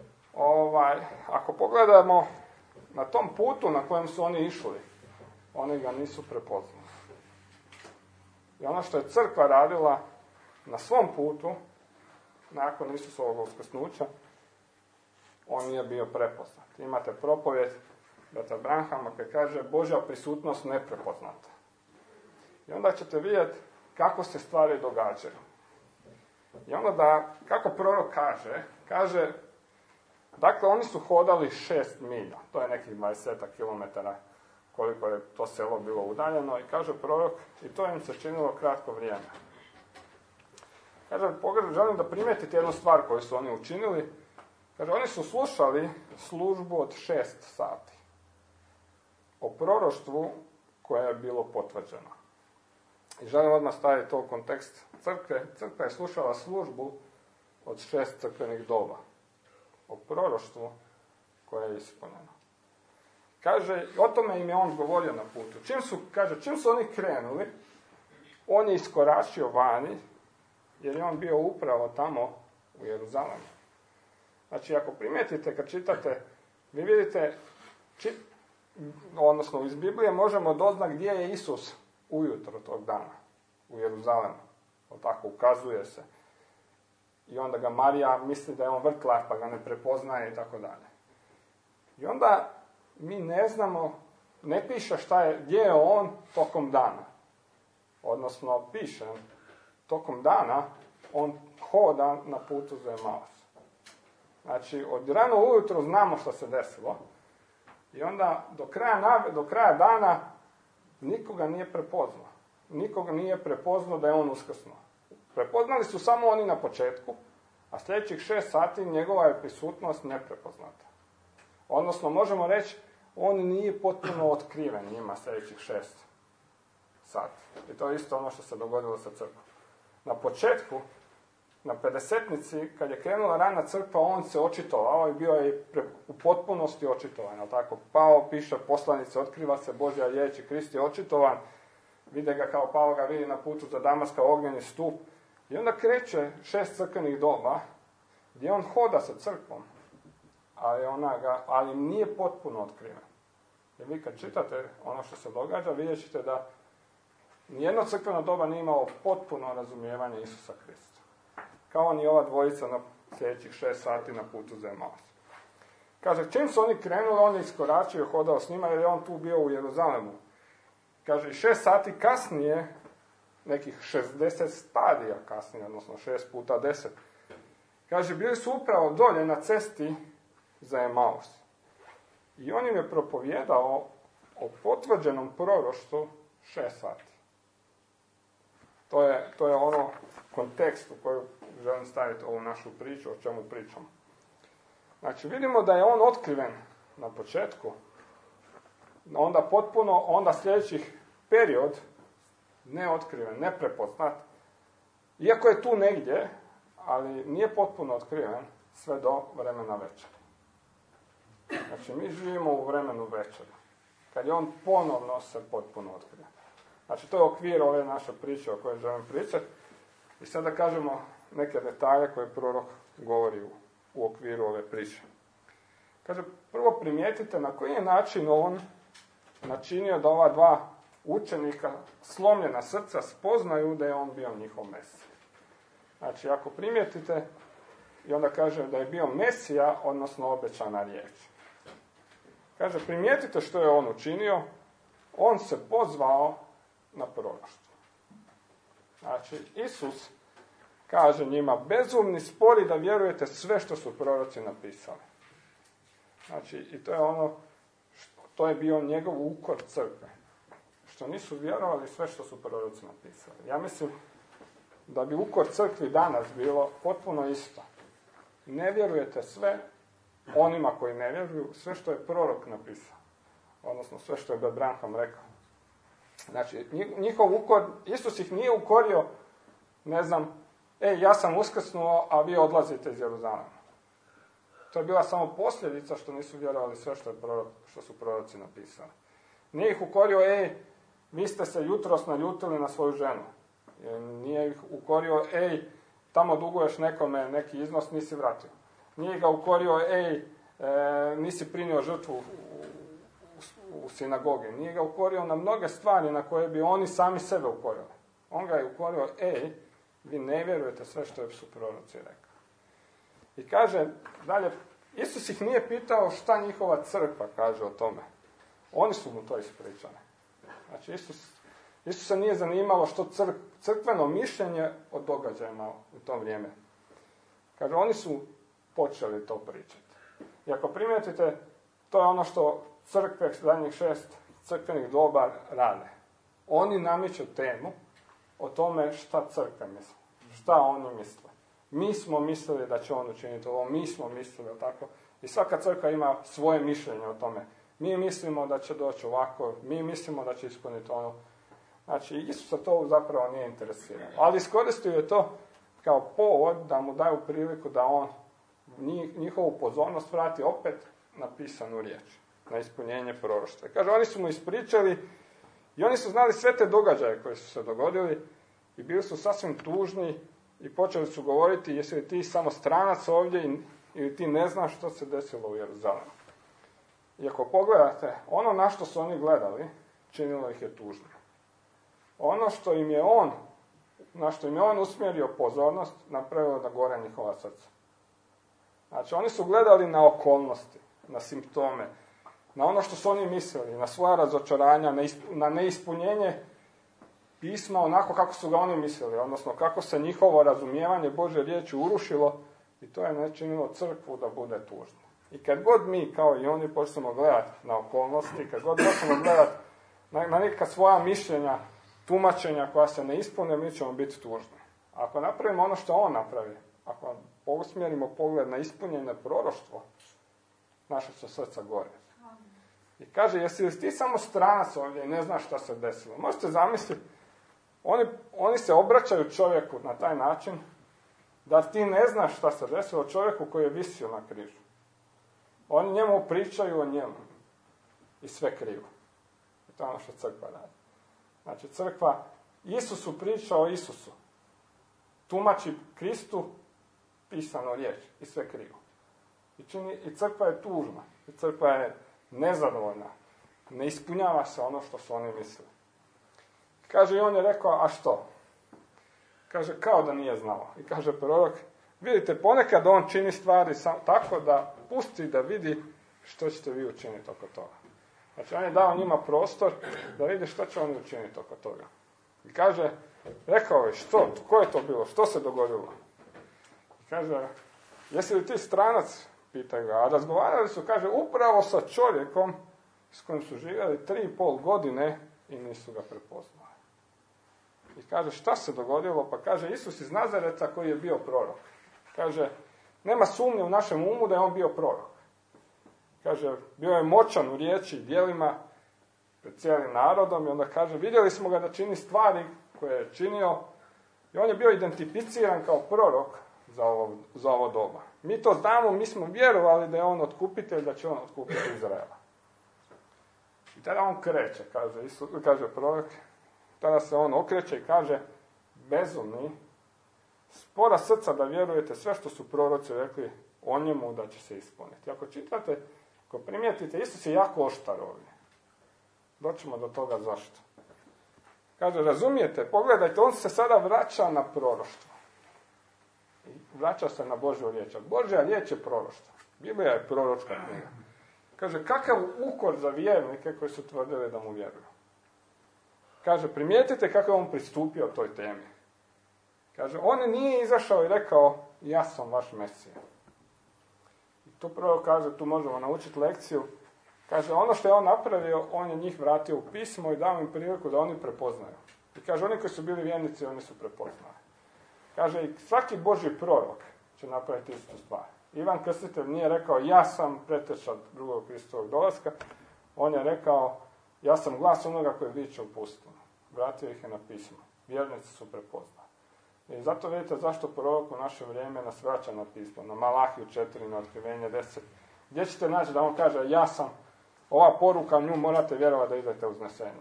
ako pogledamo na tom putu na kojem su oni išli, oni ga nisu prepoznali. I ono što je crkva radila na svom putu, nakon Isusovog uskrsnuća, on nije bio prepoznat. Imate propovjed brata Branhama koji kaže Božja prisutnost neprepoznata. I onda ćete vidjeti kako se stvari događaju. I onda kako prorok kaže, dakle oni su hodali 6 milja, to je nekih 20 km koliko je to selo bilo udaljeno, i kaže prorok, i to im se činilo kratko vrijeme. Kaže, želim da primijetite jednu stvar koju su oni učinili. Kaže, oni su slušali službu od 6 sati o proroštvu koje je bilo potvrđeno. I želim odmah staviti to u kontekst crkve. Crkva je slušala službu od 6 crkvenih doba o proroštvu koje je ispunjeno. Kaže, o tome im je on govorio na putu. Čim su oni krenuli, on je iskoračio vani, jer je on bio upravo tamo u Jeruzalemu. Znači, ako primijetite, kad čitate, vi vidite, odnosno iz Biblije možemo doznati gdje je Isus ujutro tog dana u Jeruzalemu. Tako ukazuje se. I onda ga Marija misli da je on vrtlar, pa ga ne prepoznaje i tako dalje. I onda mi ne znamo ne piše gdje je on tokom dana. Odnosno, piše, tokom dana on hoda na putu za Emaus. Znači, od rano ujutro znamo što se desilo i onda do kraja dana nikoga nije prepoznao. Nikoga nije prepoznao da je on uskrsnuo. Prepoznali su samo oni na početku, a sljedećih 6 sati njegova je prisutnost neprepoznata. Odnosno, možemo reći, on nije potpuno otkriven njima sljedećih 6 sati. I to je isto ono što se dogodilo sa crkvom. Na početku, na Pedesetnici, kad je krenula rana crkva, on se očitovao i bio je u potpunosti očitovan. Tako? Pao piše poslanice, otkriva se Božja riječ i Krist je očitovan. Vide ga kao Pao ga vidi na putu za Damaska ognjeni stup. I onda kreće 6 crkvenih doba, gdje on hoda sa crkvom, ali nije potpuno otkriven. Jer vi kad čitate ono što se događa, vidjet ćete da nijedno crkveno doba nije imalo potpuno razumijevanje Isusa Krista. Kao ni ova dvojica na sljedećih 6 sati na putu za Emaus. Kaže, čim su oni krenuli, on je iskoračio i hodao s njima, jer je on tu bio u Jeruzalemu. Kaže, 6 sati kasnije, nekih 60 stadija kasnije, odnosno 6 puta 10. Kaže, bili su upravo dolje na cesti za Emaus. I on im je propovijedao o potvrđenom proroštvu 6 sati. To je ono kontekst u koju želim staviti ovu našu priču, o čemu pričamo. Znači, vidimo da je on otkriven na početku, onda sljedećih period neotkriven, neprepoznat, iako je tu negdje, ali nije potpuno otkriven sve do vremena večeri. Znači, mi živimo u vremenu večeri, kad je on ponovno se potpuno otkriven. Znači, to je okvir ove naše priče o kojoj želim pričati. I sada kažemo neke detalje koje prorok govori u okviru ove priče. Kaže, prvo primijetite na koji je način on načinio da ova dva učenika slomljena srca spoznaju da je on bio njihov Mesija. Znači, ako primijetite, i onda kaže da je bio Mesija, odnosno obećana riječ. Kaže, primijetite što je on učinio, on se pozvao na proroštvo. Znači, Isus kaže njima, bezumni spori da vjerujete sve što su proroci napisali. Znači, i to je to je bio njegov ukor crkve. Što nisu vjerovali sve što su proroci napisali. Ja mislim da bi ukor crkvi danas bilo potpuno isto. Ne vjerujete sve onima koji ne vjeruju, sve što je prorok napisao. Odnosno sve što je Brad Branham rekao. Znači, njihov ukor, Isus ih nije ukorio, ne znam, ja sam uskrsnuo, a vi odlazite iz Jeruzalema. To je bila samo posljedica što nisu vjerovali sve što su proroci napisali. Nije ih ukorio, vi ste se jutros naljutili na svoju ženu. Nije ih ukorio, tamo duguješ nekome neki iznos, nisi vratio. Nije ga ukorio, nisi prinio žrtvu u sinagogi. Nije ga ukorio na mnoge stvari na koje bi oni sami sebe ukorili. On ga je ukorio, vi ne vjerujete sve što su proroci rekli. I kaže, dalje, Isus ih nije pitao šta njihova crkva kaže o tome. Oni su mu to ispričali. Znači, Isus se nije zanimalo što crkveno mišljenje o događajima u to vrijeme. Kaže, oni su počeli to pričati. I ako primijetite, to je ono što crkve zadnjih 6 crkvenih doba rade. Oni namiču temu o tome šta crkva misli. Šta oni misle. Mi smo mislili da će on učiniti ovo, mi smo mislili tako. I svaka crkva ima svoje mišljenje o tome. Mi mislimo da će doći ovako, mi mislimo da će ispuniti ono. Znači, Isusa to zapravo nije interesirano. Ali iskoristio je to kao povod da mu daju priliku da on njihovu pozornost vrati opet na pisanu riječ, na ispunjenje proroštva. Kaže, oni su mu ispričali i oni su znali sve te događaje koji su se dogodili i bili su sasvim tužni i počeli su govoriti, jesi li ti samo stranac ovdje ili ti ne znaš što se desilo u Jeruzalemu. I ako pogledate, ono na što su oni gledali, činilo ih je tužno. Ono što im je na što im je on usmjerio pozornost, napravilo da gore njihova srca. Znači, oni su gledali na okolnosti, na simptome, na ono što su oni mislili, na svoja razočaranja, na neispunjenje pisma onako kako su ga oni mislili, odnosno kako se njihovo razumijevanje Božje riječi urušilo i to je načinilo crkvu da bude tužna. I kad god mi, kao i oni, počnemo gledati na okolnosti, kad god počnemo gledati na neka svoja mišljenja, tumačenja koja se ne ispune, mi ćemo biti tužni. Ako napravimo ono što on napravi, ako usmjerimo pogled na ispunjeno proroštvo, naše će srca gore. I kaže, jesi li ti samo stranac ovdje i ne znaš šta se desilo? Možete zamisliti, oni se obraćaju čovjeku na taj način da ti ne znaš šta se desilo čovjeku koji je visio na križu. Oni njemu pričaju o njemu i sve krivo. I to je ono što crkva radi. Znači, crkva Isusu priča o Isusu. Tumači Kristu pisano riječ i sve krivo. I crkva je tužna. I crkva je nezadovoljna. Ne ispunjava se ono što su oni mislili. Kaže, i on je rekao, a što? Kaže, kao da nije znao. I kaže prorok, vidite, ponekad on čini stvari tako da pusti da vidi što ćete vi učiniti oko toga. Znači, on je dao njima prostor da vidi što će oni učiniti oko toga. I kaže, rekao je, što? Ko je to bilo? Što se dogodilo? I kaže, jesi li ti stranac? Pita ga. A razgovarali su, kaže, upravo sa čovjekom s kojim su živjeli 3,5 godine i nisu ga prepoznali. I kaže, šta se dogodilo? Pa kaže, Isus iz Nazareta koji je bio prorok. Kaže, nema sumnje u našem umu da je on bio prorok. Kaže, bio je moćan u riječi i djelima pred cijelim narodom i onda kaže, vidjeli smo ga da čini stvari koje je činio i on je bio identificiran kao prorok za ovo doba. Mi to znamo, mi smo vjerovali da je on otkupitelj, da će on otkupiti Izraela. I tada on kreće, kaže prorok, tada se on okreće i kaže, bezumni, spora srca da vjerujete sve što su proroci rekli o njemu da će se ispuniti. Ako čitate, ako primijetite, Isus je jako oštar ovdje. Doćemo do toga zašto. Kaže, razumijete, pogledajte, on se sada vraća na proroštvo. I vraća se na Božju riječ. Božja riječ je proroštvo. Biblija je proročka knjiga. Kaže, kakav ukor za vjernike koji su tvrdili da mu vjeruju. Kaže, primijetite kako je on pristupio toj temi. Kaže, on nije izašao i rekao, ja sam vaš Mesija. I tu prvo kaže, tu možemo naučiti lekciju. Kaže, ono što je on napravio, on je njih vratio u pismo i dao im priliku da oni prepoznaju. I kaže, oni koji su bili vjernici, oni su prepoznali. Kaže, i svaki Božji prorok će napraviti istu stvar. Ivan Krstitelj nije rekao, ja sam preteča drugog Kristovog dolaska. On je rekao, ja sam glas onoga koji viče u pustinu. Vratio ih je na pismo. Vjernici su prepoznali. I zato vidite zašto prorok u naše vrijeme nas vraća na pismo. Na Malahiju 4, na Otkrivenje 10. Gdje ćete naći da on kaže, ja sam, ova poruka, nju morate vjerovati da idete u uznesenje.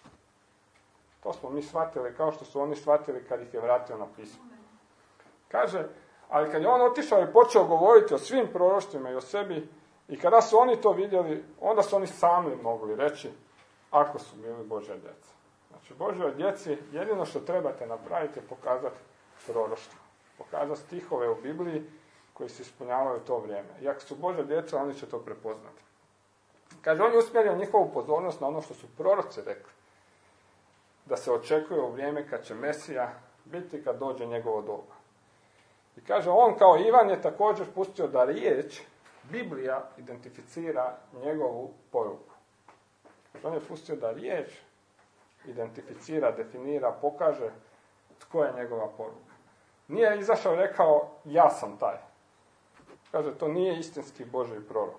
To smo mi shvatili kao što su oni shvatili kad ih je vratio na pismo. Kaže, ali kad je on otišao i počeo govoriti o svim proroštvima i o sebi, i kada su oni to vidjeli, onda su oni sami mogli reći, ako su bili Božja djeca. Znači, Božjoj djeci jedino što trebate napraviti je pokazati proroštvo. Pokazati stihove u Bibliji koji se ispunjavaju u to vrijeme. I ako su Božja djeca, oni će to prepoznati. Kaže, on je usmjerio njihovu pozornost na ono što su proroci rekli. Da se očekuje u vrijeme kad će Mesija biti, kad dođe njegovo doba. I kaže, on kao Ivan je također pustio da riječ, Biblija, identificira njegovu poruku. On je pustio da riječ identificira, definira, pokaže tko je njegova poruka. Nije izašao i rekao, ja sam taj. Kaže, to nije istinski Božji prorok.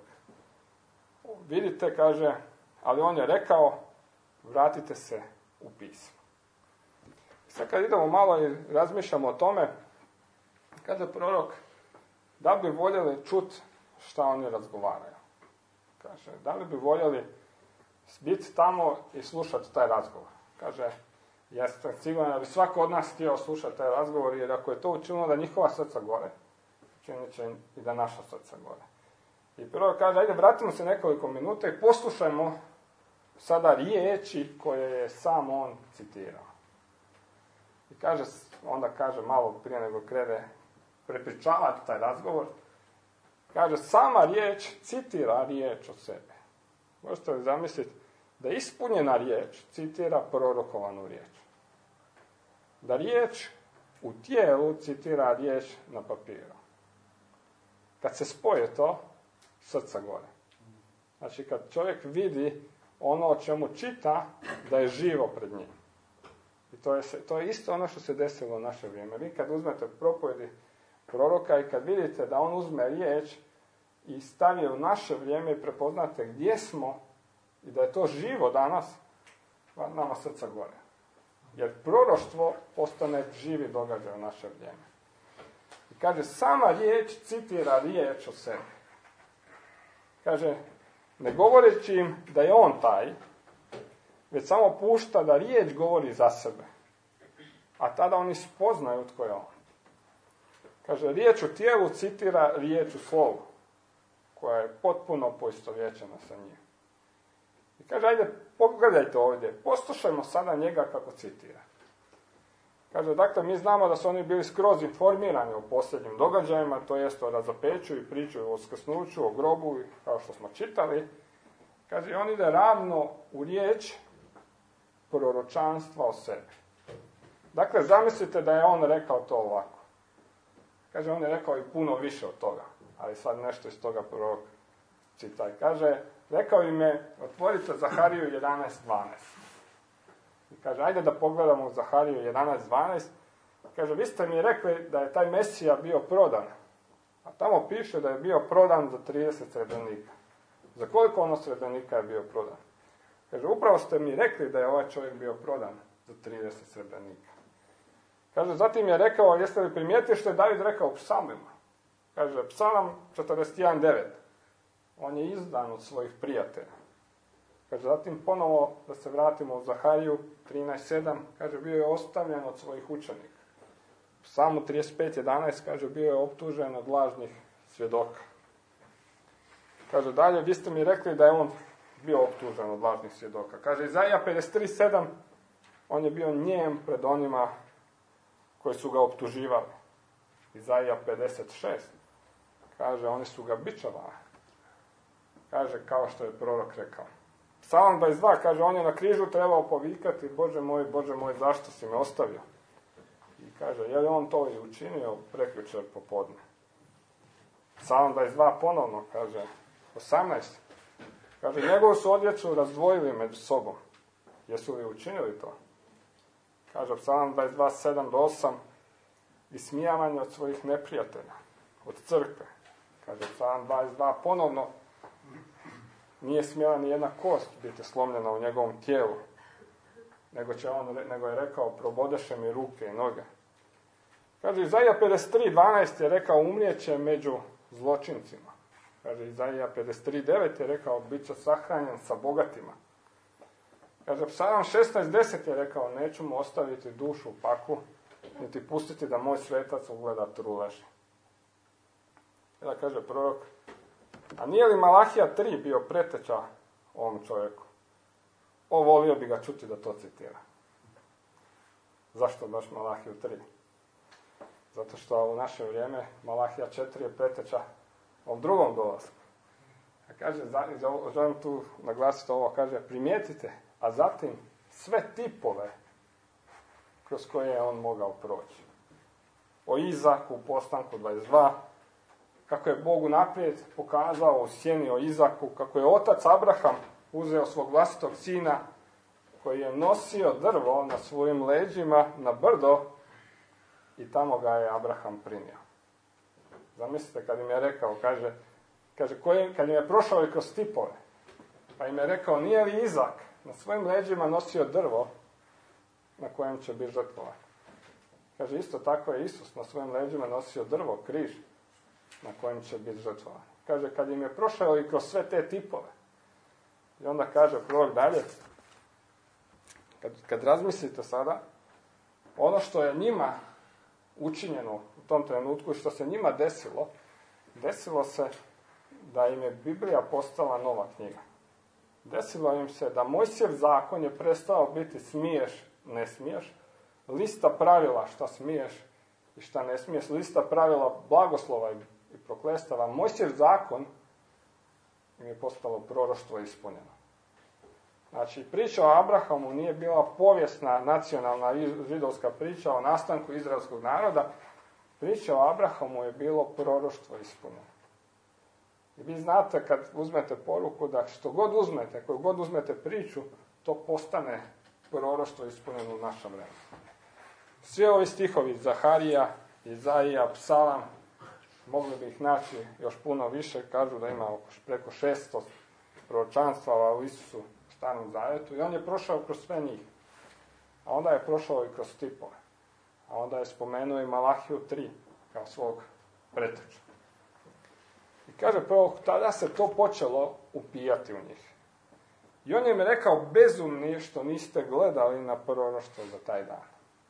Vidite, kaže, ali on je rekao, vratite se u pismo. Sad kad idemo malo i razmišljamo o tome, kaže prorok, da bi voljeli čuti šta oni razgovaraju. Kaže, da li bi voljeli biti tamo i slušati taj razgovor. Kaže, jeste sigurno da bi svako od nas htio slušati taj razgovor, jer ako je to učinilo da njihova srca gore, učinit će i da naša srca gore. I prvo kaže, ajde vratimo se nekoliko minuta i poslušajmo sada riječi koje je sam on citirao. I kaže, onda kaže malo prije nego krene prepričavati taj razgovor, kaže, sama riječ citira riječ od sebe. Možete li zamisliti da ispunjena riječ citira prorokovanu riječ? Da riječ u tijelu citira riječ na papiru. Kad se spoje to, srca gore. Znači kad čovjek vidi ono o čemu čita, da je živo pred njim. I to je isto ono što se desilo u naše vrijeme. Vi kad uzmete propovjedi proroka i kad vidite da on uzme riječ i stavi u naše vrijeme i prepoznate gdje smo i da je to živo danas, nama srca gore. Jer proroštvo postane živi događaj u naše vrijeme. I kaže, sama riječ citira riječ o sebi. Kaže, ne govoreći im da je on taj, već samo pušta da riječ govori za sebe. A tada oni spoznaju tko je on. Kaže, riječ u tijelu citira riječ u slovu, koja je potpuno poistovjećena sa njim. I kaže, ajde, pogledajte ovdje, poslušajmo sada njega kako citira. Kaže, dakle, mi znamo da su oni bili skroz informirani o posljednjim događajima, to jest o razopeću i priču o uskrsnuću, o grobu, kao što smo čitali. Kaže, on ide ravno u riječ proročanstva o sebi. Dakle, zamislite da je on rekao to ovako. Kaže, on je rekao i puno više od toga, ali sad nešto iz toga prorok čitaj. Kaže, rekao im je, otvorite Zahariju 11.12. I kaže, ajde da pogledamo u Zahariju 11.12. Kaže, vi ste mi rekli da je taj Mesija bio prodan. A tamo piše da je bio prodan za 30 srebrnika. Za koliko ono srebrnika je bio prodan? Kaže, upravo ste mi rekli da je ovaj čovjek bio prodan za 30 srebrnika. Kaže, zatim je rekao, jeste li primijetili što je David rekao u psalmima? Kaže, psalam 41.9. On je izdan od svojih prijatelja. Kaže, zatim ponovo, da se vratimo u Zahariju 13.7, kaže, bio je ostavljen od svojih učenika. U Psalmu 35.11, kaže, bio je optužen od lažnih svjedoka. Kaže, dalje, vi ste mi rekli da je on bio optužen od lažnih svjedoka. Kaže, Izaija 53.7, on je bio njem pred onima koji su ga optuživali. Izaija 56, kaže, oni su ga bičevali. Kaže, kao što je prorok rekao. Psalam 22, kaže, on je na križu trebao povikati, Bože moj, zašto si me ostavio? I kaže, je li on to i učinio prekjučer popodne? Psalam 22 ponovno, kaže, 18, kaže, njegovu su odjeću razdvojili među sobom. Jesu li učinili to? Kaže, Psalam 22, 7-8, ismijavanje od svojih neprijatelja, od crkve. Kaže, Psalam 22 ponovno, nije smjela ni jedna kost biti slomljena u njegovom tijelu, nego je rekao, probodeše mi ruke i noge. Kaže, Izaija 53.12 je rekao, umrijeće među zločincima. Kaže, Izaija 53.9 je rekao, bit će sahranjen sa bogatima. Kaže, Psalam 16.10 je rekao, neću mu ostaviti dušu u paklu, niti pustiti da moj svetac ugleda truleži. Kada kaže prorok, a nije li Malahija 3 bio preteča ovom čovjeku? Volio bi ga čuti da to citira. Zašto baš Malahiju 3? Zato što u naše vrijeme Malahija 4 je preteča ovom drugom dolasku. A kaže, želim tu naglasiti ovo, kaže, primijetite, a zatim sve tipove kroz koje je on mogao proći. O Izaku, postanku 22, kako je Bog unaprijed pokazao u sjeni o Izaku, kako je otac Abraham uzeo svog vlastitog sina, koji je nosio drvo na svojim leđima na brdo i tamo ga je Abraham primio. Zamislite kad im je rekao, kaže kad im je prošao i kroz tipove, pa im je rekao, nije li Izak na svojim leđima nosio drvo na kojem će biti žrtvovan? Kaže, isto tako je Isus na svojim leđima nosio drvo, križ, na kojem će biti žrtvovan. Kaže, kad im je prošao i kroz sve te tipove. I onda kaže prorok dalje, kad razmislite sada, ono što je njima učinjeno u tom trenutku i što se njima desilo se da im je Biblija postala nova knjiga. Desilo im se da Mojsijev zakon je prestao biti smiješ, ne smiješ, lista pravila šta smiješ i šta ne smiješ, lista pravila blagoslova i proklestava. Mojsijev zakon im je postalo proroštvo ispunjeno. Znači, priča o Abrahamu nije bila povijesna, nacionalna židovska priča o nastanku izraelskog naroda. Priča o Abrahamu je bilo proroštvo ispunjeno. I vi znate kad uzmete poruku da što god uzmete, koju god uzmete priču, to postane proroštvo ispunjeno u našem vremenu. Svi ovi stihovi, Zaharija, Izaija, Psalam, mogli bi ih naći još puno više, kažu da ima preko 600 proročanstava u Isusu u Starom Zavjetu i on je prošao kroz sve njih. A onda je prošao i kroz tipove. A onda je spomenuo i Malahiju 3 kao svog preteča. I kaže prvo, tada se to počelo upijati u njih. I on im je rekao, bezumni što niste gledali na proroštvo za taj dan.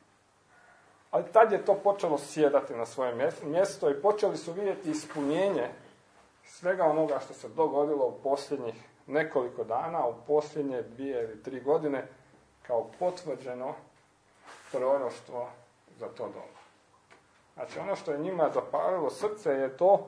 Ali tad je to počelo sjedati na svoje mjesto i počeli su vidjeti ispunjenje svega onoga što se dogodilo u posljednjih nekoliko dana, u posljednje 2 ili 3 godine, kao potvrđeno proroštvo za to doba. Znači, ono što je njima zapalilo srce je to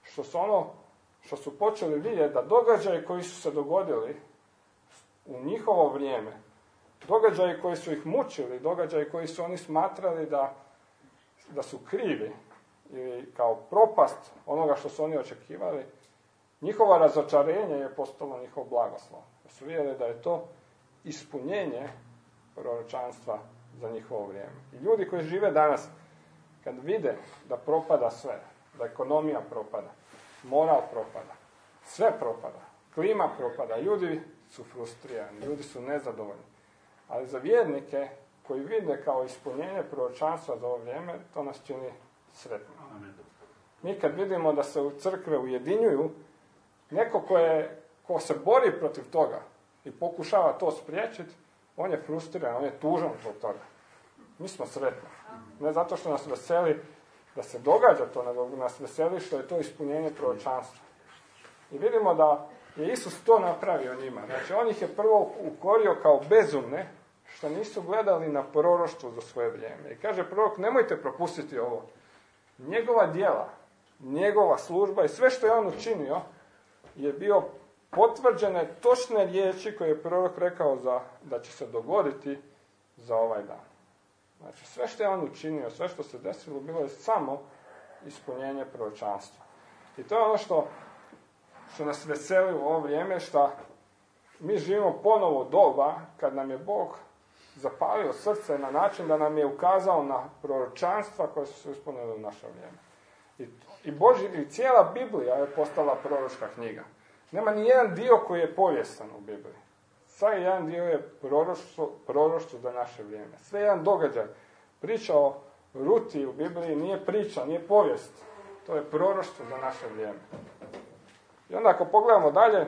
što su počeli vidjeti da događaji koji su se dogodili u njihovo vrijeme, događaji koji su ih mučili, događaji koji su oni smatrali da su krivi ili kao propast onoga što su oni očekivali, njihovo razočarenje je postalo njihov blagoslov. Da su vidjeli da je to ispunjenje proročanstva za njihovo vrijeme. I ljudi koji žive danas, kad vide da propada sve, da ekonomija propada, moral propada, sve propada, klima propada, ljudi su frustrirani, ljudi su nezadovoljni. Ali za vjernike koji vide kao ispunjenje proročanstva za ovo vrijeme, to nas čini sretno. Mi kad vidimo da se u crkve ujedinjuju, neko ko se bori protiv toga i pokušava to spriječiti, on je frustriran, on je tužan zbog toga. Mi smo sretni. Ne zato što nas veseli da se događa to, nego nas veseli što je to ispunjenje proročanstva. I vidimo da je Isus to napravio njima. Znači, on ih je prvo ukorio kao bezumne, što nisu gledali na proroštvo za svoje vrijeme. I kaže prorok, nemojte propustiti ovo. Njegova djela, njegova služba i sve što je on učinio je bio potvrđene točne riječi koje je prorok rekao da će se dogoditi za ovaj dan. Znači, sve što je on učinio, sve što se desilo, bilo je samo ispunjenje proročanstva. I to je ono što nas veseli u ovo vrijeme, što mi živimo ponovo doba kad nam je Bog zapalio srce na način da nam je ukazao na proročanstva koje su se ispunile u naše vrijeme. I cijela Biblija je postala proročka knjiga. Nema ni jedan dio koji je povijestan u Bibliji. Svaki jedan dio je proroštvo za naše vrijeme. Sve jedan događaj. Priča o Ruti u Bibliji nije priča, nije povijest. To je proroštvo za naše vrijeme. I onda ako pogledamo dalje,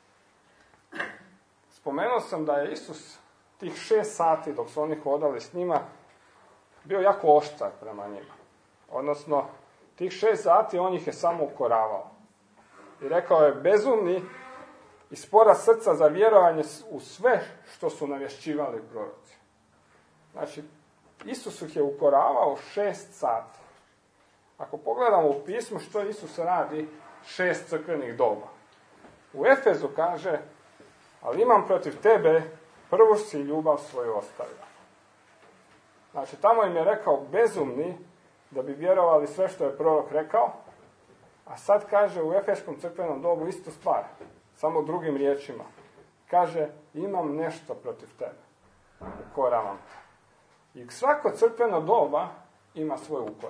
spomenuo sam da je Isus tih 6 sati dok su oni hodali s njima bio jako oštar prema njima. Odnosno, tih 6 sati on ih je samo ukoravao. I rekao je, bezumni i spora srca za vjerovanje u sve što su navješćivali proroci. Znači, Isus ih je ukoravao 6 sati. Ako pogledamo u pismu što Isus radi 6 crkvenih doba. U Efezu kaže, ali imam protiv tebe, prvo si ljubav svoju ostavio. Znači, tamo im je rekao bezumni da bi vjerovali sve što je prorok rekao, a sad kaže u Efeškom crkvenom dobu istu stvar, samo drugim riječima. Kaže, imam nešto protiv tebe, ukoravam te. I svako crkveno doba ima svoj ukor.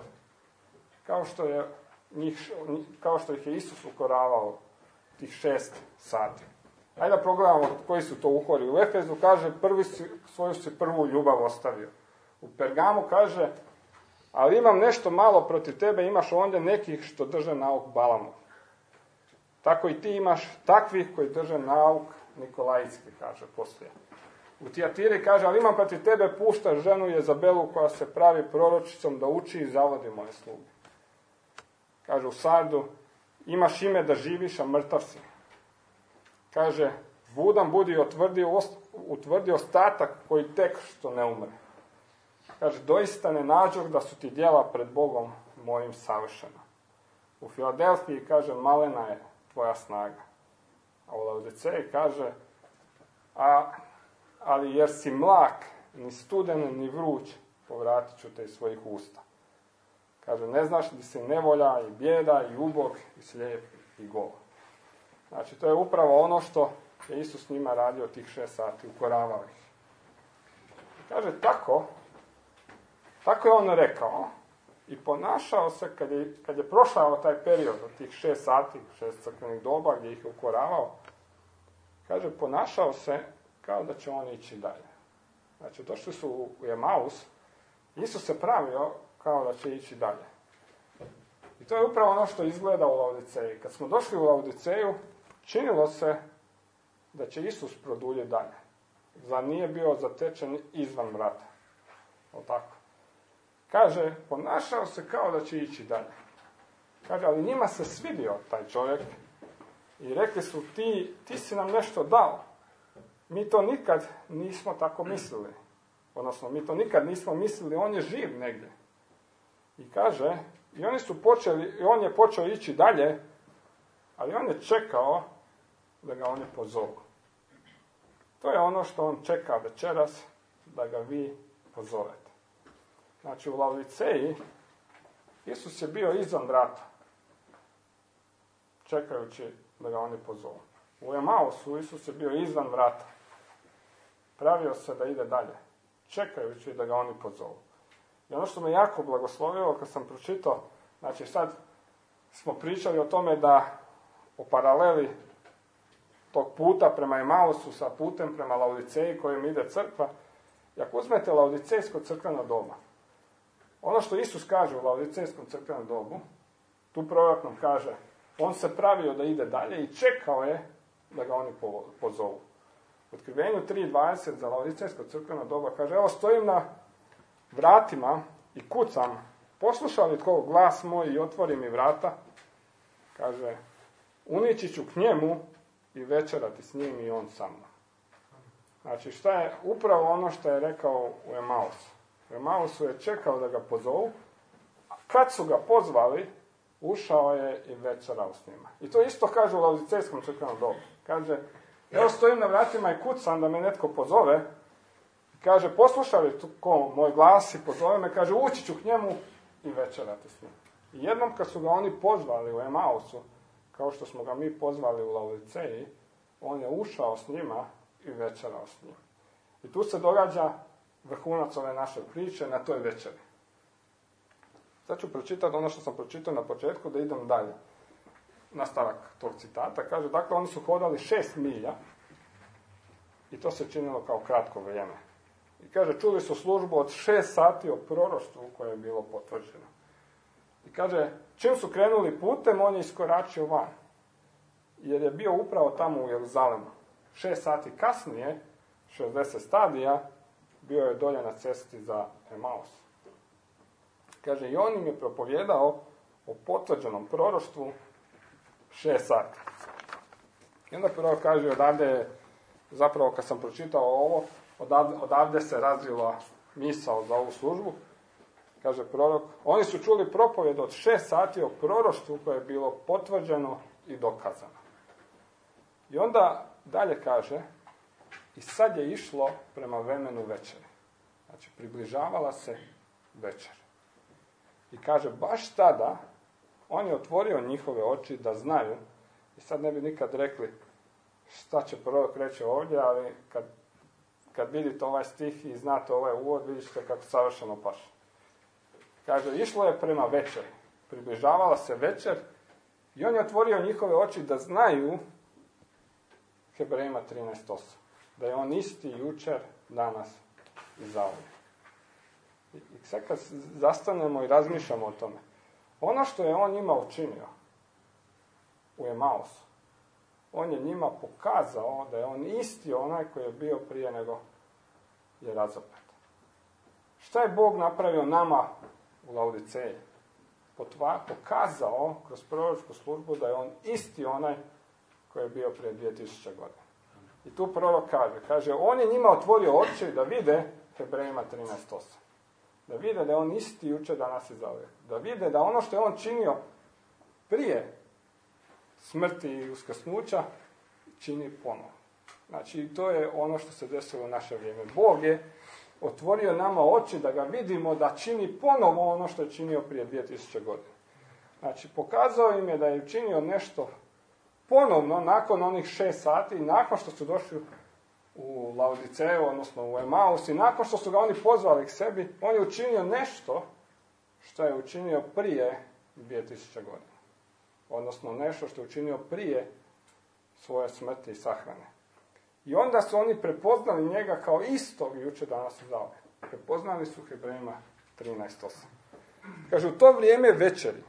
Kao što ih je Isus ukoravao tih 6 sati. Ajde da pogledamo koji su to ukori. U Efezu kaže, svoju si prvu ljubav ostavio. U Pergamu kaže, ali imam nešto malo protiv tebe, imaš ondje nekih što drže nauk Balamov. Tako i ti imaš takvih koji drže nauk Nikolajski, kaže poslije. U Tijatiri kaže, ali imam protiv tebe, pušta ženu Jezabelu koja se pravi proročicom da uči i zavodi moje sluge. Kaže u Sardu, imaš ime da živiš, a mrtav si. Kaže, budan budi utvrdi ostatak koji tek što ne umre. Kaže, doista ne nađoh da su ti djela pred Bogom mojim savršena. U Filadelfiji kaže, malena je tvoja snaga. A u Laodiceji kaže, ali jer si mlak, ni studen, ni vruć, povratit ću te iz svojih usta. Kaže, ne znaš da si nevolja i bijeda i ubog i slijep i gol. Znači, to je upravo ono što je Isus njima radio tih 6 sati, ukoravao ih. I kaže, tako je on rekao i ponašao se, kad je prošao taj period od tih 6 sati, 6 crkvenih doba gdje ih je ukoravao, kaže, ponašao se kao da će on ići dalje. Znači, došli su u Emaus, Isus se pravio kao da će ići dalje. I to je upravo ono što izgleda u Laodiceji. Kad smo došli u Laodiceju, činilo se da će Isus produljiti dalje. Zar nije bio zatečen izvan vrata? O tako. Kaže, ponašao se kao da će ići dalje. Kaže, ali njima se svidio taj čovjek i rekli su, ti si nam nešto dao. Mi to nikad nismo tako mislili. Odnosno, mi to nikad nismo mislili, on je živ negdje. I kaže, i on je počeo ići dalje, ali on je čekao da ga oni pozovu. To je ono što on čeka večeras, da ga vi pozovete. Znači, u Laodiceji Isus je bio izvan vrata, čekajući da ga oni pozovu. U Emausu Isus je bio izvan vrata, pravio se da ide dalje, čekajući da ga oni pozovu. I ono što me jako blagoslovilo kad sam pročitao, znači sad smo pričali o tome o paraleli tog puta prema Emausu sa putem prema Laodiceji kojim ide crkva. I ako uzmete laodicejsko crkveno doba, ono što Isus kaže u laodicejskom crkvenom dobu, tu prorok nam kaže, on se pravio da ide dalje i čekao je da ga oni pozovu. U Otkrivenju 3.20 za laodicejsko crkveno doba kaže, evo stojim na vratima i kucam, posluša li tko glas moj i otvori mi vrata, kaže, unići ću k njemu i večerati s njim i on sa mnom. Znači, šta je upravo ono što je rekao u Emausu. U Emausu je čekao da ga pozovu, a kad su ga pozvali, ušao je i večerao s njima. I to isto kaže u laodicejskom crkvenom dobu. Kaže, evo stojim na vratima i kucam da me netko pozove. Kaže, posluša li tko moj glas i pozove me, kaže, ući ću k njemu i večerati s njim. I jednom kad su ga oni pozvali u Emausu, kao što smo ga mi pozvali u Laodiceji, on je ušao s njima i večerao s njim. I tu se događa vrhunac ove naše priče na toj večeri. Sad ću pročitati ono što sam pročitao na početku, da idem dalje. Nastavak tog citata. Kaže, dakle, oni su hodali 6 milja i to se činilo kao kratko vrijeme. I kaže, čuli su službu od 6 sati o proroštvu koje je bilo potvrđeno. I kaže, čim su krenuli putem, on je iskoračio van. Jer je bio upravo tamo u Jeruzalemu. 6 sati kasnije, 60 stadija, bio je dolje na cesti za Emaus. Kaže, i on im je propovjedao o potvrđenom proroštvu 6 sati. I onda prvo kaže, odavde je, zapravo kad sam pročitao ovo, odavde se razvila misao za ovu službu. Kaže prorok, oni su čuli propovjed od 6 sati o proroštvu koje je bilo potvrđeno i dokazano. I onda dalje kaže, i sad je išlo prema vremenu večeri. Znači, približavala se večer. I kaže, baš tada, on je otvorio njihove oči da znaju, i sad ne bi nikad rekli šta će prorok reći ovdje, ali kad vidite ovaj stih i znate ovaj uvod, vidite kako savršeno paše. Kaže, išlo je prema večeri, približavala se večer i on je otvorio njihove oči da znaju, Hebrejima 13.8, da je on isti jučer, danas i zauvijek. I sad kad zastanemo i razmišljamo o tome, ono što je on njima učinio u Emausu, on je njima pokazao da je on isti onaj koji je bio prije nego je razapet. Šta je Bog napravio nama u Laodiceji? Pokazao kroz proročku službu da je on isti onaj koji je bio prije 2000 godina. I tu prorok kaže, on je njima otvorio oči da vide Hebrejima 13.8. Da vide da je on isti jučer, danas i zauvijek. Da vide da ono što je on činio prije smrti i uskrsnuća, čini ponovo. Znači, to je ono što se desilo u naše vrijeme. Bog je otvorio nama oči da ga vidimo da čini ponovo ono što je činio prije 2000 godina. Znači, pokazao im je da je učinio nešto ponovno nakon onih 6 sati, nakon što su došli u Laodiceju, odnosno u Emaus, i nakon što su ga oni pozvali k sebi, on je učinio nešto što je učinio prije 2000 godina. Odnosno nešto što je učinio prije svoje smrti i sahrane. I onda su oni prepoznali njega kao istog jučer, danas i zauvijek. Prepoznali su Hebrejima 13:8. Kaže, u to vrijeme večeri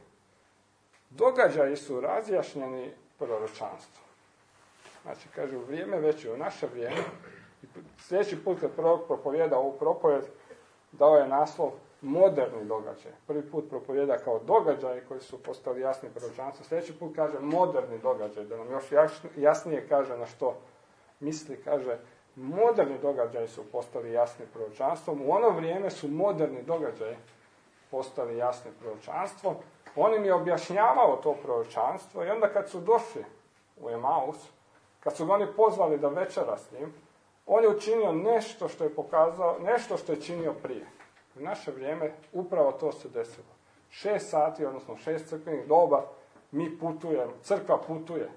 događaji su razjašnjeni proročanstvom. Znači, kaže, u vrijeme večeri, u naše vrijeme, i sljedeći put kad prorok propovjeda ovu propovjed, dao je naslov moderni događaj. Prvi put propovjeda kao događaj koji su postali jasni proročanstvom. Sljedeći put kaže moderni događaj, da nam još jasnije kaže na što misli. Kaže, moderni događaji su postali jasni proročanstvom. U ono vrijeme su moderni događaji postali jasni proročanstvom. On im je objašnjavao to proročanstvo i onda kad su došli u Emaus, kad su ga oni pozvali da večera s njim, on je učinio nešto što je pokazao, nešto što je činio prije. U naše vrijeme upravo to se desilo. 6 sati, odnosno 6 crkvenih doba, mi putujemo, crkva putuje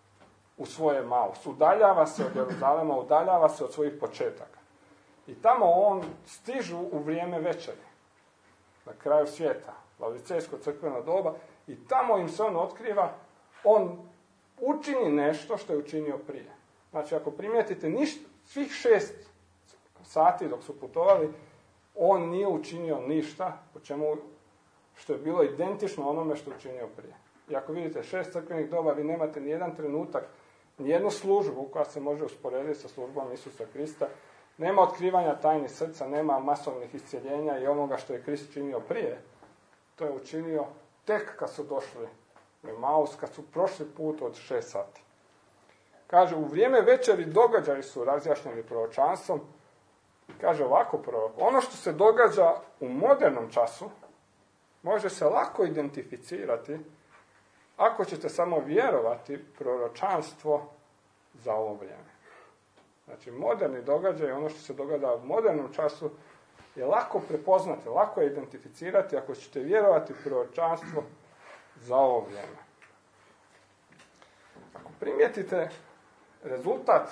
u svoje Emaus. Udaljava se od Jeruzalema, udaljava se od svojih početaka. I tamo on stižu u vrijeme večeri, na kraju svijeta, Laodicejsko crkveno doba, i tamo im se on otkriva, on učini nešto što je učinio prije. Znači, ako primijetite, svih 6 sati dok su putovali, on nije učinio ništa po čemu što je bilo identično onome što je učinio prije. I ako vidite 6 crkvenih doba, vi nemate ni jedan trenutak, ni jednu službu koja se može usporediti sa službom Isusa Krista. Nema otkrivanja tajni srca, nema masovnih iscjeljenja i onoga što je Krist činio prije. To je učinio tek kad su došli u Emaus, kad su prošli put od 6 sati. Kaže, u vrijeme večeri događaji su razjašnjeni proročanstvom. Kaže ovako prorok, ono što se događa u modernom času može se lako identificirati ako ćete samo vjerovati proročanstvo za ovo vrijeme. Znači, moderni događaj, ono što se događa u modernom času, je lako prepoznati, lako je identificirati ako ćete vjerovati proročanstvo za ovo vrijeme. Ako primijetite, rezultat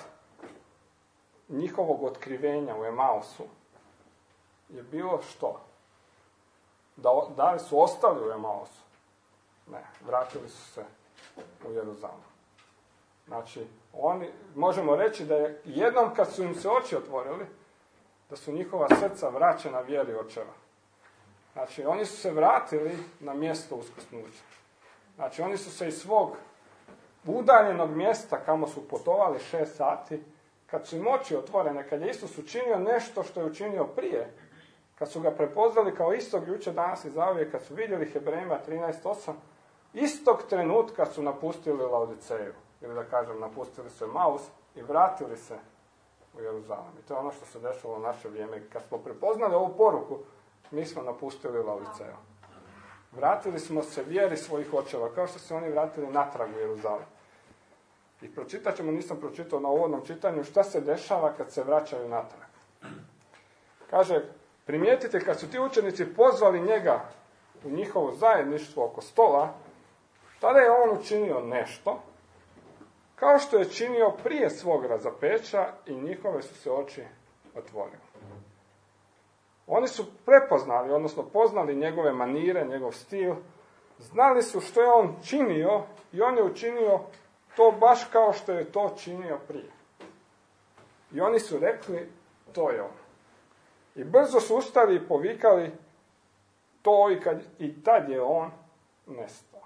njihovog otkrivenja u Emausu je bilo što? Da li su ostali u Emausu? Ne, vratili su se u Jeruzalem. Znači, možemo reći da je jednom kad su im se oči otvorili, da su njihova srca vraćena vjeri očeva. Znači, oni su se vratili na mjesto uskrsnuća. Znači, oni su se iz svog udaljenog mjesta kamo su putovali 6 sati, kad su im oči otvorene, kad je Isus učinio nešto što je učinio prije, kad su ga prepoznali kao istog jučer, danas i zauvijek, kad su vidjeli Hebrejima 13:8, istog trenutka su napustili Laodiceju, ili da kažem, napustili su Emaus i vratili se u Jeruzalem. I to je ono što se dešalo u naše vrijeme. Kad smo prepoznali ovu poruku, mi smo napustili Laodiceju. Vratili smo se vjeri svojih očeva, kao što se oni vratili natrag u Jeruzalem. I pročitat ćemo, nisam pročitao na uvodnom čitanju, šta se dešava kad se vraćaju natrag. Kaže, primijetite, kad su ti učenici pozvali njega u njihovo zajedništvo oko stola, tada je on učinio nešto, kao što je činio prije svog razapeća i njihove su se oči otvorile. Oni su prepoznali, odnosno poznali njegove manire, njegov stil, znali su što je on činio i on je učinio to baš kao što je to činio prije. I oni su rekli, to je on. I brzo su ustali i povikali, to i tad je on nestao.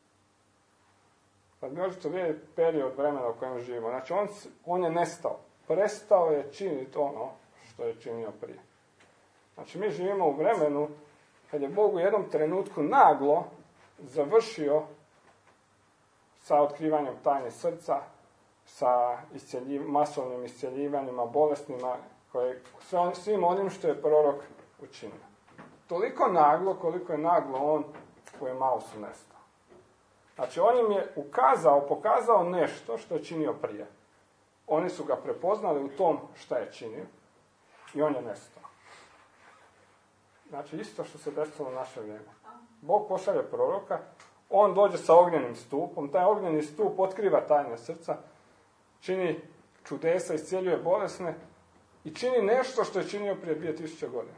Sad možete vidjeti period vremena u kojem živimo. Znači, on je nestao. Prestao je činiti ono što je činio prije. Znači, mi živimo u vremenu kad je Bog u jednom trenutku naglo završio sa otkrivanjem tajne srca, sa masovnim iscjeljivanjima, bolesnima, svim onim što je prorok učinio. Toliko naglo koliko je naglo on u Emausu nestao. Znači, on im je pokazao nešto što je činio prije. oni su ga prepoznali u tom šta je činio i on je nestao. Znači, isto što se desilo u naše vrijeme. Bog pošalje proroka, on dođe sa ognjenim stupom, taj ognjeni stup otkriva tajne srca, čini čudesa, iscijeljuje bolesne i čini nešto što je činio prije 2000 godina.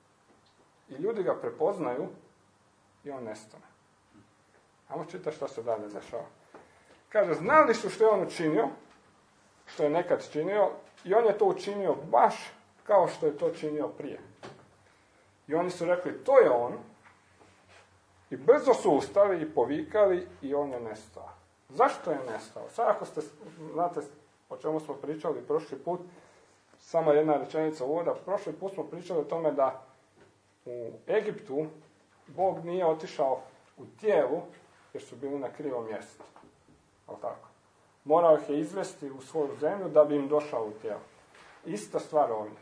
I ljudi ga prepoznaju i on nestane. Ajmo čitati što se dalje dešava. Kaže, znali su što je on učinio, što je nekad činio, i on je to učinio baš kao što je to činio prije. I oni su rekli, to je on, i brzo su ustali i povikali i on je nestao. Zašto je nestao? Sad ako ste, znate o čemu smo pričali prošli put, samo jedna rečenica uvoda, prošli put smo pričali o tome da u Egiptu Bog nije otišao u tijelu jer su bili na krivom mjestu. Ali tako? Morao ih je izvesti u svoju zemlju da bi im došao u tijelo. Ista stvar ovdje.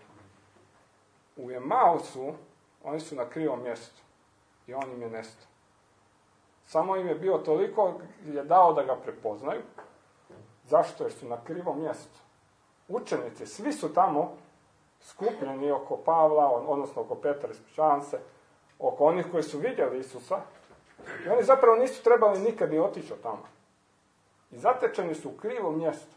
U Emausu oni su na krivom mjestu i on im je nestao. Samo im je bio toliko je dao da ga prepoznaju. Zašto? Jer su na krivom mjestu. Učenici, svi su tamo skupljeni oko Pavla, odnosno oko Petra, ispričavam se, oko onih koji su vidjeli Isusa. I oni zapravo nisu trebali nikad ni otići od tamo. I zatečeni su u krivom mjestu.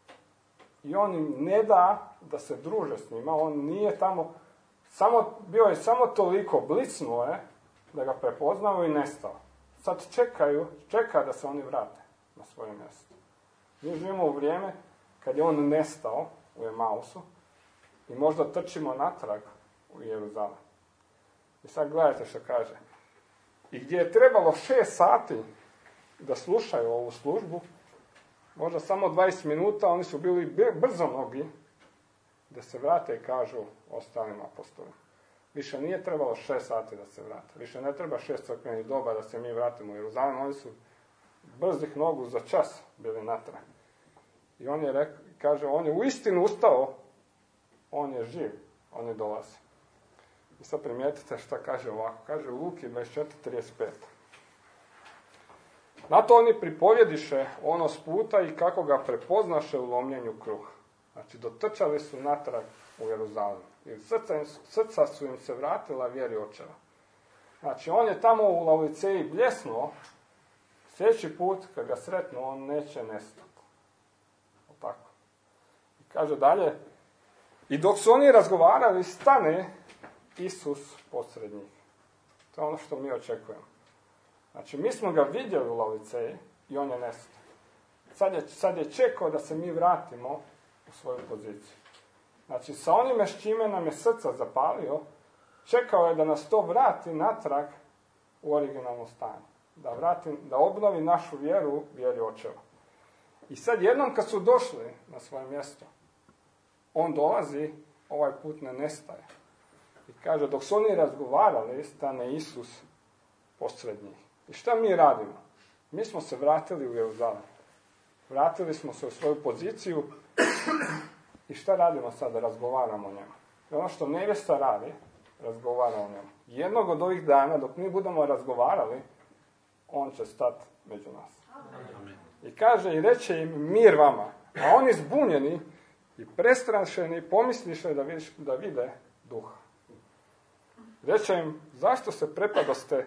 I on im ne da se druže s njima. On nije tamo, bio je samo toliko, blicnuo je da ga prepoznao i nestao. Sad čeka da se oni vrate na svoje mjesto. Mi živimo u vrijeme kad je on nestao u Emausu i možda trčimo natrag u Jeruzalem. I sad gledajte što kaže. I gdje je trebalo 6 sati da slušaju ovu službu, možda samo 20 minuta, oni su bili brzo nogi da se vrate i kažu ostalim apostolima. Više nije trebalo 6 sati da se vrate. Više ne treba 6 crkvenih doba da se mi vratimo u Jeruzalem. Oni su brzih nogu za čas bili natrag. I on je kaže, on je uistinu ustao, on je živ, on je dolazi. I sad primijetite šta kaže ovako. Kaže u Luki 24:35. Na to oni pripovjediše ono s puta i kako ga prepoznaše u lomljenju kruha. Znači, dotrčali su natrag u Jeruzalem. I srca su im se vratila vjeri očeva. Znači, on je tamo u Laodiceji bljesnuo, sljedeći put kad ga sretnu, on neće nestati. Tako. I kaže dalje, i dok su oni razgovarali, stane Isus posred njih. To je ono što mi očekujemo. Znači, mi smo ga vidjeli u Laodiceji i on je nestao. Sad je čekao da se mi vratimo u svoju poziciju. Znači, sa onime s čime nam je srca zapalio, čekao je da nas to vrati natrag u originalno stanje. Da obnovi našu vjeru, vjeri očeva. I sad jednom kad su došli na svoje mjesto, on dolazi, ovaj put ne nestaje. I kaže, dok su oni razgovarali, stane Isus posred njih. I šta mi radimo? Mi smo se vratili u Jeruzalem. Vratili smo se u svoju poziciju. I šta radimo sada? Razgovaramo o njemu. I ono što nevjesta radi, razgovara o njemu. Jednog od ovih dana, dok mi budemo razgovarali, on će stati među nas. Amen. I kaže i reče im mir vama. A oni zbunjeni i prestrašeni pomisliše da vide duha. Reče im, zašto se prepadoste,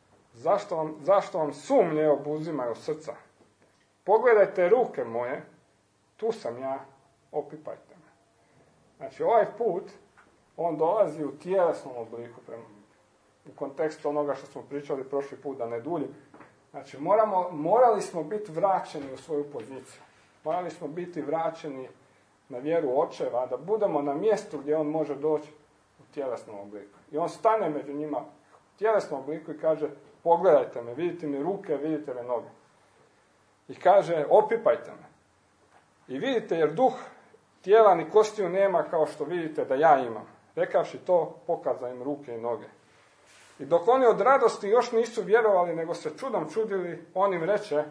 zašto vam sumnje obuzimaju srca? Pogledajte ruke moje, tu sam ja, opipajte me. Znači, ovaj put, on dolazi u tjelesnom obliku, u kontekstu onoga što smo pričali prošli put, da ne duljim. Znači, morali smo biti vraćeni u svoju poziciju. Morali smo biti vraćeni na vjeru očeva, da budemo na mjestu gdje on može doći u tjelesnom obliku. I on stane među njima u tjelesnom obliku i kaže, pogledajte me, vidite mi ruke, vidite me noge. I kaže, opipajte me. I vidite, jer duh tijela ni kostiju nema kao što vidite da ja imam. Rekavši to, pokaza im ruke i noge. I dok oni od radosti još nisu vjerovali, nego se čudom čudili, on im reče,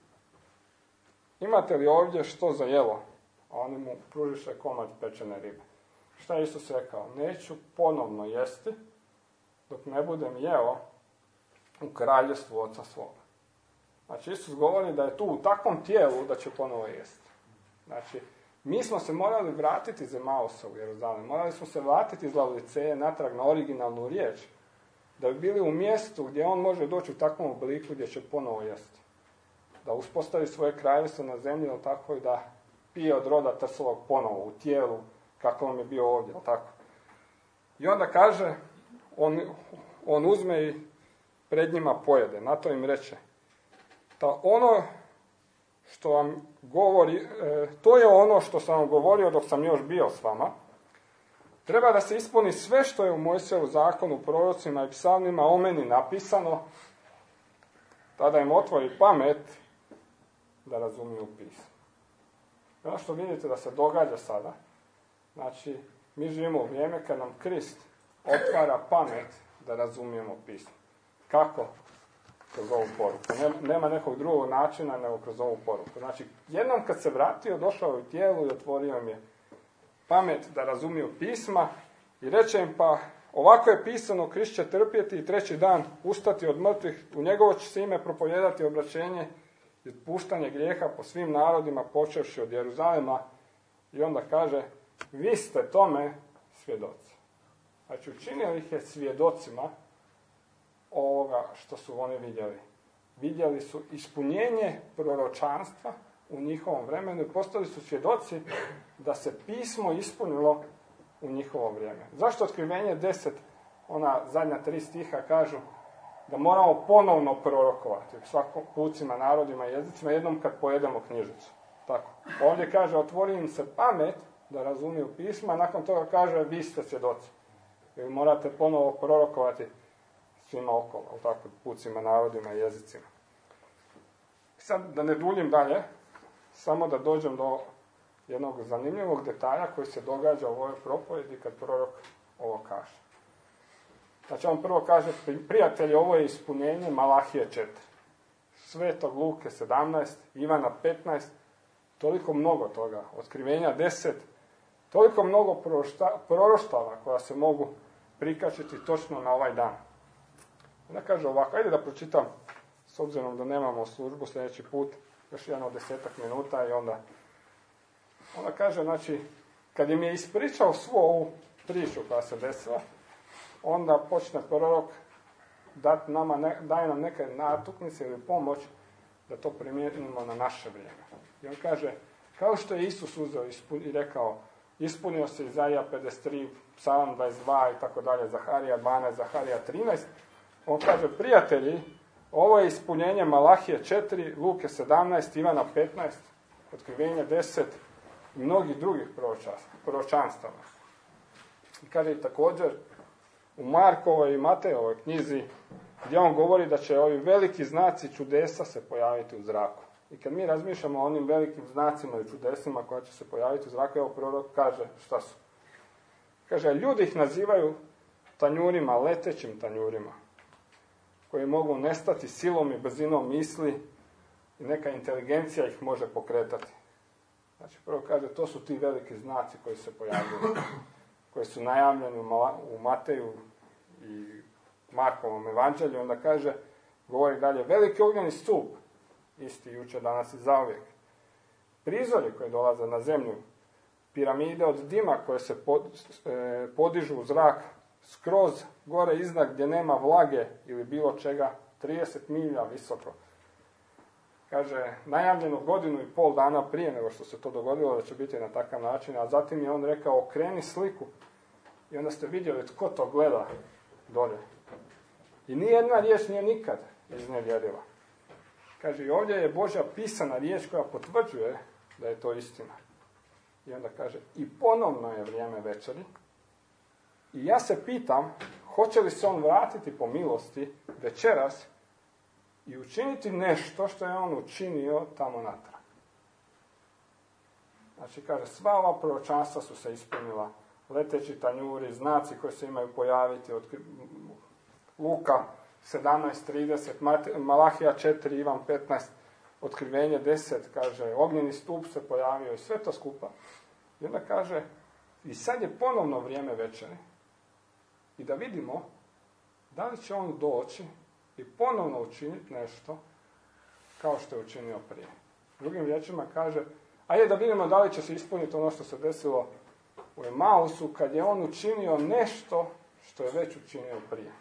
imate li ovdje što za jelo? A oni mu pružiše komad pečene ribe. Šta je Isus rekao? Neću ponovno jesti, dok ne budem jeo u kraljevstvu Oca svoga. Znači, Isus govori da je tu u takvom tijelu da će ponovo jesti. Znači, Mi smo se morali vratiti iz Emausa u Jeruzalem, morali smo se vratiti iz Laodiceje natrag na originalnu riječ, da bi bili u mjestu gdje on može doći u takvom obliku gdje će ponovo jesti. Da uspostavi svoje kraljevstvo na zemlji, tako i da pije od roda trsovog ponovo u tijelu, kako on je bio ovdje, tako. I onda kaže, on uzme i pred njima pojede, na to im reče. Ono što vam govori, to je ono što sam vam govorio dok sam još bio s vama. Treba da se ispuni sve što je u Mojsijevu zakonu, prorocima i psalmima o meni napisano, tada im otvori pamet da razumiju pismo. Ono što vidite da se događa sada, znači mi živimo u vrijeme kad nam Krist otvara pamet da razumijemo pismo. Kako? Kroz ovu poruku. Nema nekog drugog načina nego kroz ovu poruku. Znači, jednom kad se vratio, došao je u tijelu i otvorio im je pamet da razumiju pisma i reče im, pa ovako je pisano, Krist će trpjeti i treći dan ustati od mrtvih, u njegovo će se ime propovijedati obraćenje i otpuštanje grijeha po svim narodima, počevši od Jeruzalema. I onda kaže, vi ste tome svjedoci. Znači, učinio ih je svjedocima ovoga što su oni vidjeli. Vidjeli su ispunjenje proročanstva u njihovom vremenu i postali su svjedoci da se pismo ispunilo u njihovo vrijeme. Zašto Otkrivenje 10, ona zadnja 3 stiha kažu da moramo ponovno prorokovati svakom pucima, narodima i jezicima jednom kad pojedemo knjižicu. Tako. Ovdje kaže, otvori im se pamet da razumiju pisma, a nakon toga kaže, vi ste svjedoci. Vi morate ponovo prorokovati svima okolo, tako, pucima, narodima i jezicima. Sad, da ne duljim dalje, samo da dođem do jednog zanimljivog detalja koji se događa u ovoj propovjedi kad prorok ovo kaže. Znači, on prvo kaže, prijatelji, ovo je ispunjenje Malahije 4. Svetog Luke 17, Ivana 15, toliko mnogo toga, Otkrivenja 10, toliko mnogo proroštava koja se mogu prikačiti točno na ovaj dan. Onda kaže ovako, ajde da pročitam, s obzirom da nemamo službu sljedeći put, još jedno 10 minuta i onda kaže, znači, kad im je ispričao svu ovu priču koja se desila, onda počne prorok daje nam neke natuknice ili pomoć da to primijenimo na naše vrijeme. I on kaže, kao što je Isus uzeo i rekao, ispunio se Izaija 53, Psalam 22 i tako dalje, Zaharija 12, Zaharija 13, on kaže, prijatelji, ovo je ispunjenje Malahije 4, Luke 17, Ivana 15, Otkrivenje 10 i mnogih drugih proročanstava. I kaže i također u Markovoj i Matejovoj knjizi gdje on govori da će ovi veliki znaci čudesa se pojaviti u zraku. I kad mi razmišljamo o onim velikim znacima i čudesima koja će se pojaviti u zraku, evo prorok kaže šta su. Kaže, ljudi ih nazivaju tanjurima, letećim tanjurima, koji mogu nestati silom i brzinom misli i neka inteligencija ih može pokretati. Znači, prvo kaže, to su ti veliki znaci koji se pojavljaju, koji su najavljeni u Mateju i Markovom evanđelju. Onda kaže, govori dalje, veliki ognjeni stup, isti jučer, danas i zauvijek. Prizori koji dolaze na zemlju, piramide od dima koje se podižu u zrak, skroz gore iznad gdje nema vlage ili bilo čega, 30 milja visoko. Kaže, najavljeno 1.5 godina dana prije nego što se to dogodilo da će biti na takav način, a zatim je on rekao, okreni sliku i onda ste vidjeli tko to gleda dolje. I nijedna riječ nije nikad iznevjerila. Kaže, i ovdje je Božja pisana riječ koja potvrđuje da je to istina. I onda kaže, i ponovno je vrijeme večeri. I ja se pitam, hoće li se on vratiti po milosti večeras i učiniti nešto što je on učinio tamo natrag. Znači, kaže, sva ova proročanstva su se ispunila. Leteći tanjuri, znaci koji se imaju pojaviti od Luka 17:30, Malahija 4, Ivan 15, Otkrivenje 10, kaže, ognjeni stup se pojavio i sve to skupa. I onda kaže, i sad je ponovno vrijeme večeri i da vidimo da li će on doći i ponovno učiniti nešto kao što je učinio prije. Drugim riječima kaže, Ajde da vidimo da li će se ispuniti ono što se desilo u Emausu, kad je on učinio nešto što je već učinio prije.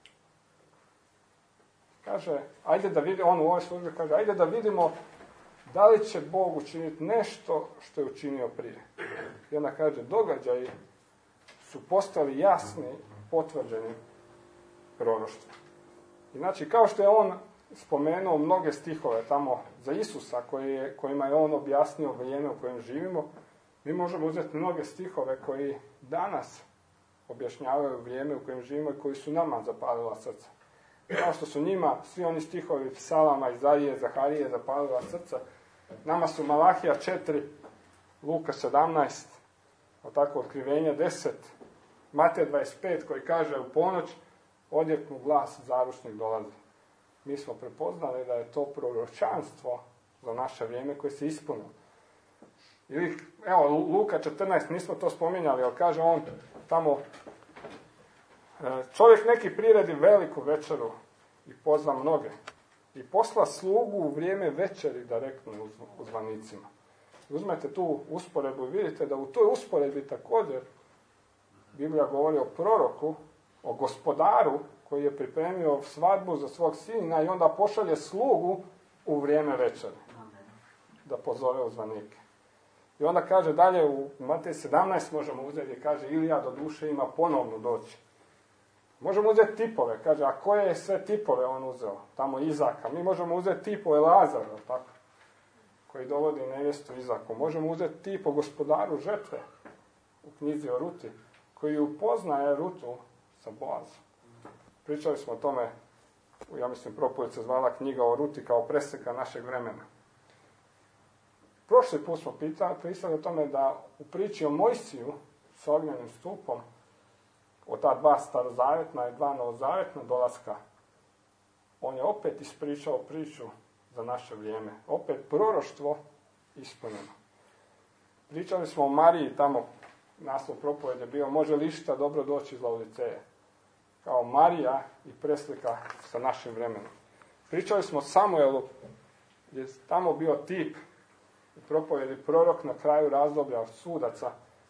Kaže, ajde da vidimo, on u ovoj službi kaže, ajde da vidimo da li će Bog učiniti nešto što je učinio prije. I onda kaže, događaji su postali jasni, potvrđeni proroštvom. I znači, kao što je on spomenuo mnoge stihove tamo za Isusa, kojima je on objasnio vrijeme u kojem živimo, mi možemo uzeti mnoge stihove koji danas objašnjavaju vrijeme u kojem živimo i koji su nama zapalila srca. Kao što su njima svi oni stihovi Psalama, Izaije, Zaharije zapalila srca, nama su Malahija 4, Luka 17, tako Otkrivenje 10, Matej 25 koji kaže u ponoć odjeknu glas zaručnik dolazi. Mi smo prepoznali da je to proročanstvo za naše vrijeme koje se ispunilo. Ili, evo, Luka 14, nismo to spominjali, ali kaže on tamo, čovjek neki priredi veliku večeru i pozva mnoge. I posla slugu u vrijeme večeri da reknu uzvanicima. Uzmete tu usporedbu i vidite da u toj usporedbi također Biblija govori o proroku, o gospodaru koji je pripremio svadbu za svog sina i onda pošalje slugu u vrijeme večeri da pozove uzvanike. I onda kaže dalje u Matej 17 možemo uzeti, kaže Ilija do duše ima ponovno doći. Možemo uzeti tipove, kaže, a koje je sve tipove on uzeo? Tamo Izaka. Mi možemo uzeti tipove Lazara, tako, koji dovodi nevjestu Izaku. Možemo uzeti tip o gospodaru žetve u knjizi o Ruti, koji upoznaje Rutu sa Boazom. Pričali smo o tome, ja mislim, propovijed se zvala knjiga o Ruti kao preslika našeg vremena. Prošli put smo pisali o tome da u priči o Mojsiju s ognjenim stupom, od ta dva starozavjetna i dva novozavjetna dolaska, on je opet ispričao priču za naše vrijeme. Opet proroštvo ispunjeno. Pričali smo o Mariji, tamo naslov propovjed je bio, može li išta dobro doći iz Laodiceje? Kao Marija i preslika sa našim vremenom. Pričali smo o Samuelu, gdje je tamo bio tip u propovjedi prorok na kraju razdoblja od sudaca,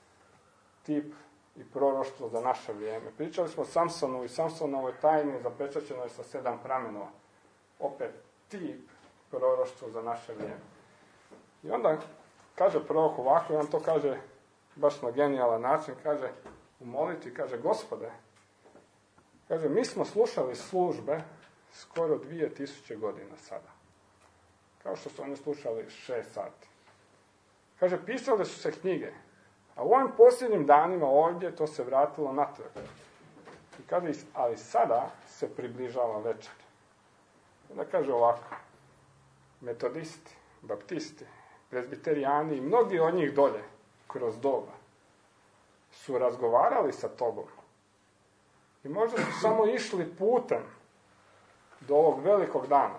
tip i proroštvo za naše vrijeme. Pričali smo o Samsonu i Samsonovoj tajni zapečaćenoj sa 7 pramenova. Opet tip proroštvo za naše vrijeme. I onda kaže prorok ovako, i on to kaže baš na genijalan način, kaže u molitvi, kaže Gospode, kaže mi smo slušali službe skoro 2000 godina sada. Kao što su oni slušali 6 sati. Kaže, pisale su se knjige, a u ovim posljednjim danima ovdje to se vratilo natrag. I kaže, ali sada se približava večer. Onda kaže ovako, metodisti, baptisti, prezbiterijani i mnogi od njih dolje, kroz doba, su razgovarali sa tobom. I možda su samo išli putem do ovog velikog dana,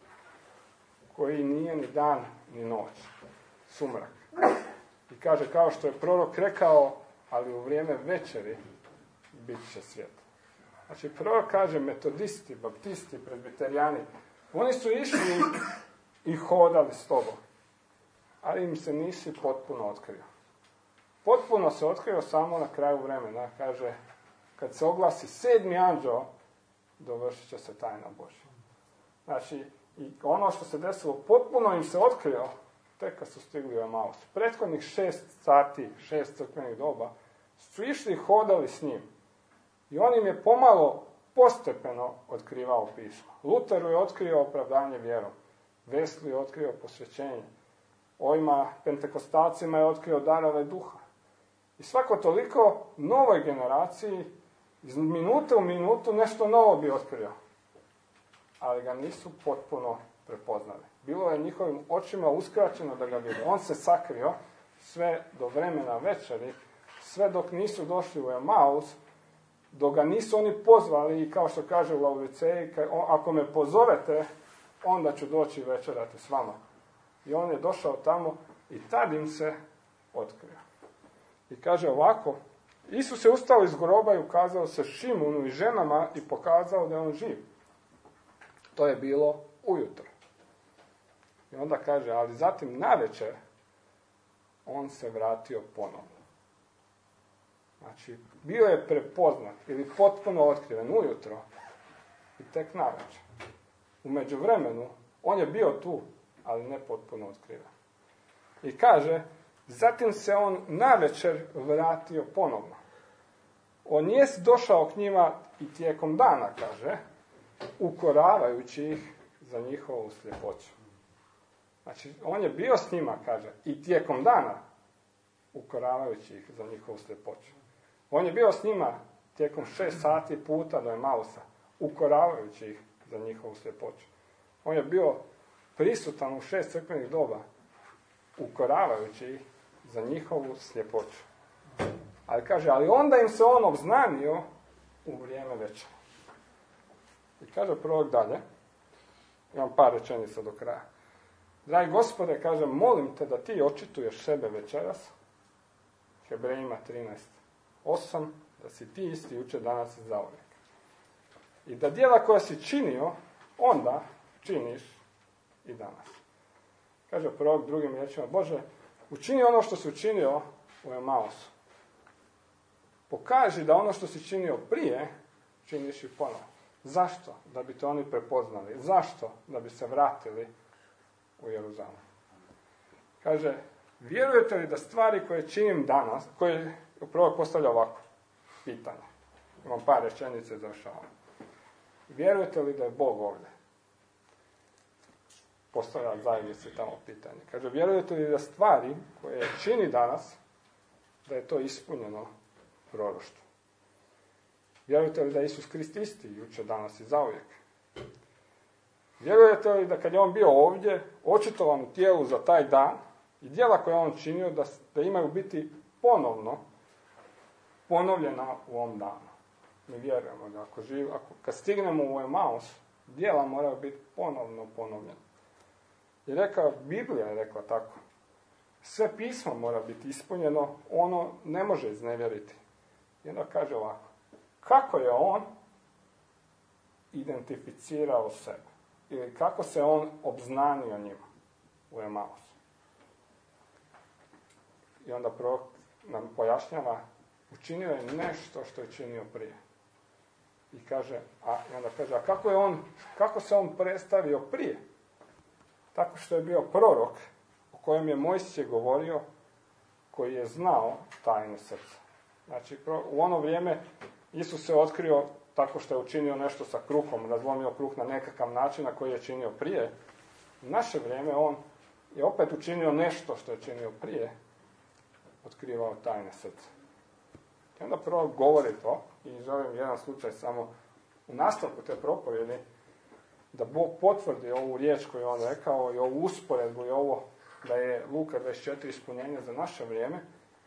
koji nije ni dan, ni noć. Sumrak. I kaže, kao što je prorok rekao, ali u vrijeme večeri bit će svijet. Znači, prorok kaže, metodisti, baptisti, prezbiterijani, oni su išli i hodali s tobom, ali im se nisi potpuno otkrio. Potpuno se otkrio samo na kraju vremena, kaže, kad se oglasi 7. anđeo, dovršit će se tajna Božja. Znači, i ono što se desilo, potpuno im se otkrio, tek kad su stigli u Emaus. Prethodnih 6 sati, 6 crkvenih doba, su išli i hodali s njim. I on im je pomalo, postepeno otkrivao pismo. Luteru je otkrio opravdanje vjerom. Wesley je otkrio posvećenje. Ovima pentekostalcima je otkrio darove duha. I svako toliko novoj generaciji, iz minute u minutu, nešto novo bi otkrio. Ali ga nisu potpuno prepoznali. Bilo je njihovim očima uskraćeno da ga vide. On se sakrio sve do vremena večeri, sve dok nisu došli u Emaus, dok ga nisu oni pozvali i kao što kaže u Laodiceji, ako me pozovete, onda ću doći večerati s vama. I on je došao tamo i tad im se otkrio. I kaže ovako, Isus je ustao iz groba i ukazao se Šimunu i ženama i pokazao da je on živ. To je bilo ujutro. I onda kaže, ali zatim navečer on se vratio ponovno. Znači, bio je prepoznat ili potpuno otkriven ujutro i tek navečer. U međuvremenu, on je bio tu, ali ne potpuno otkriven. I kaže, zatim se on navečer vratio ponovno. On jest došao k njima i tijekom dana, kaže, ukoravajući ih za njihovu sljepoću. Znači, on je bio s njima, kaže, i tijekom dana, ukoravajući ih za njihovu sljepoću. On je bio s njima tijekom 6 sati puta do Emausa, ukoravajući ih za njihovu sljepoću. On je bio prisutan u 6 crkvenih doba, ukoravajući ih za njihovu sljepoću. Ali kaže, ali onda im se on obznanio u vrijeme večera. I kaže prorok dalje, imam par rečenica do kraja. Dragi Gospode, kaže, molim te da ti očituješ sebe večeras, Hebrejima 13:8, da si ti isti jučer, danas i zauvijek. I da djela koja si činio, onda činiš i danas. Kaže prorok drugim riječima, Bože, učini ono što si učinio u Emausu. Pokaži da ono što si činio prije, činiš i ponovno. Zašto? Da bi te oni prepoznali. Zašto? Da bi se vratili u Jeruzalem. Kaže, vjerujete li da stvari koje činim danas, koje prvo postavlja ovako pitanje. Imam par rečenice, završavam. Vjerujete li da je Bog ovdje? Postavlja zajednici tamo pitanje. Kaže, vjerujete li da stvari koje čini danas, da je to ispunjeno proroštvo? Vjerujete li da je Isus Krist isti jučer, danas i zauvijek? Vjerujete li da kad je on bio ovdje, očitovan u tijelu za taj dan i djela koje on činio, da imaju biti ponovljena u ovom danu? Mi vjerujemo da kad stignemo u Emaus, djela moraju biti ponovno ponovljena. I rekao, Biblija je rekla tako. Sve pismo mora biti ispunjeno, ono ne može iznevjeriti. I onda kaže ovako, kako je on identificirao sebe? Ili kako se on obznanio njima u Emausu? I onda prorok nam pojašnjava, učinio je nešto što je činio prije. I onda kaže, a kako se on predstavio prije? Tako što je bio prorok o kojem je Mojsije govorio, koji je znao tajne srca. Znači, u ono vrijeme Isus se otkrio tako što je učinio nešto sa kruhom, razlomio kruh na nekakav način na koji je činio prije. U naše vrijeme on je opet učinio nešto što je činio prije, otkrivao tajne srca. I onda prorok govori to, i želim jedan slučaj samo u nastavku te propovjedi, da Bog potvrdi ovu riječ koju je on rekao i ovu usporedbu i ovo da je Luka 24 ispunjenje za naše vrijeme.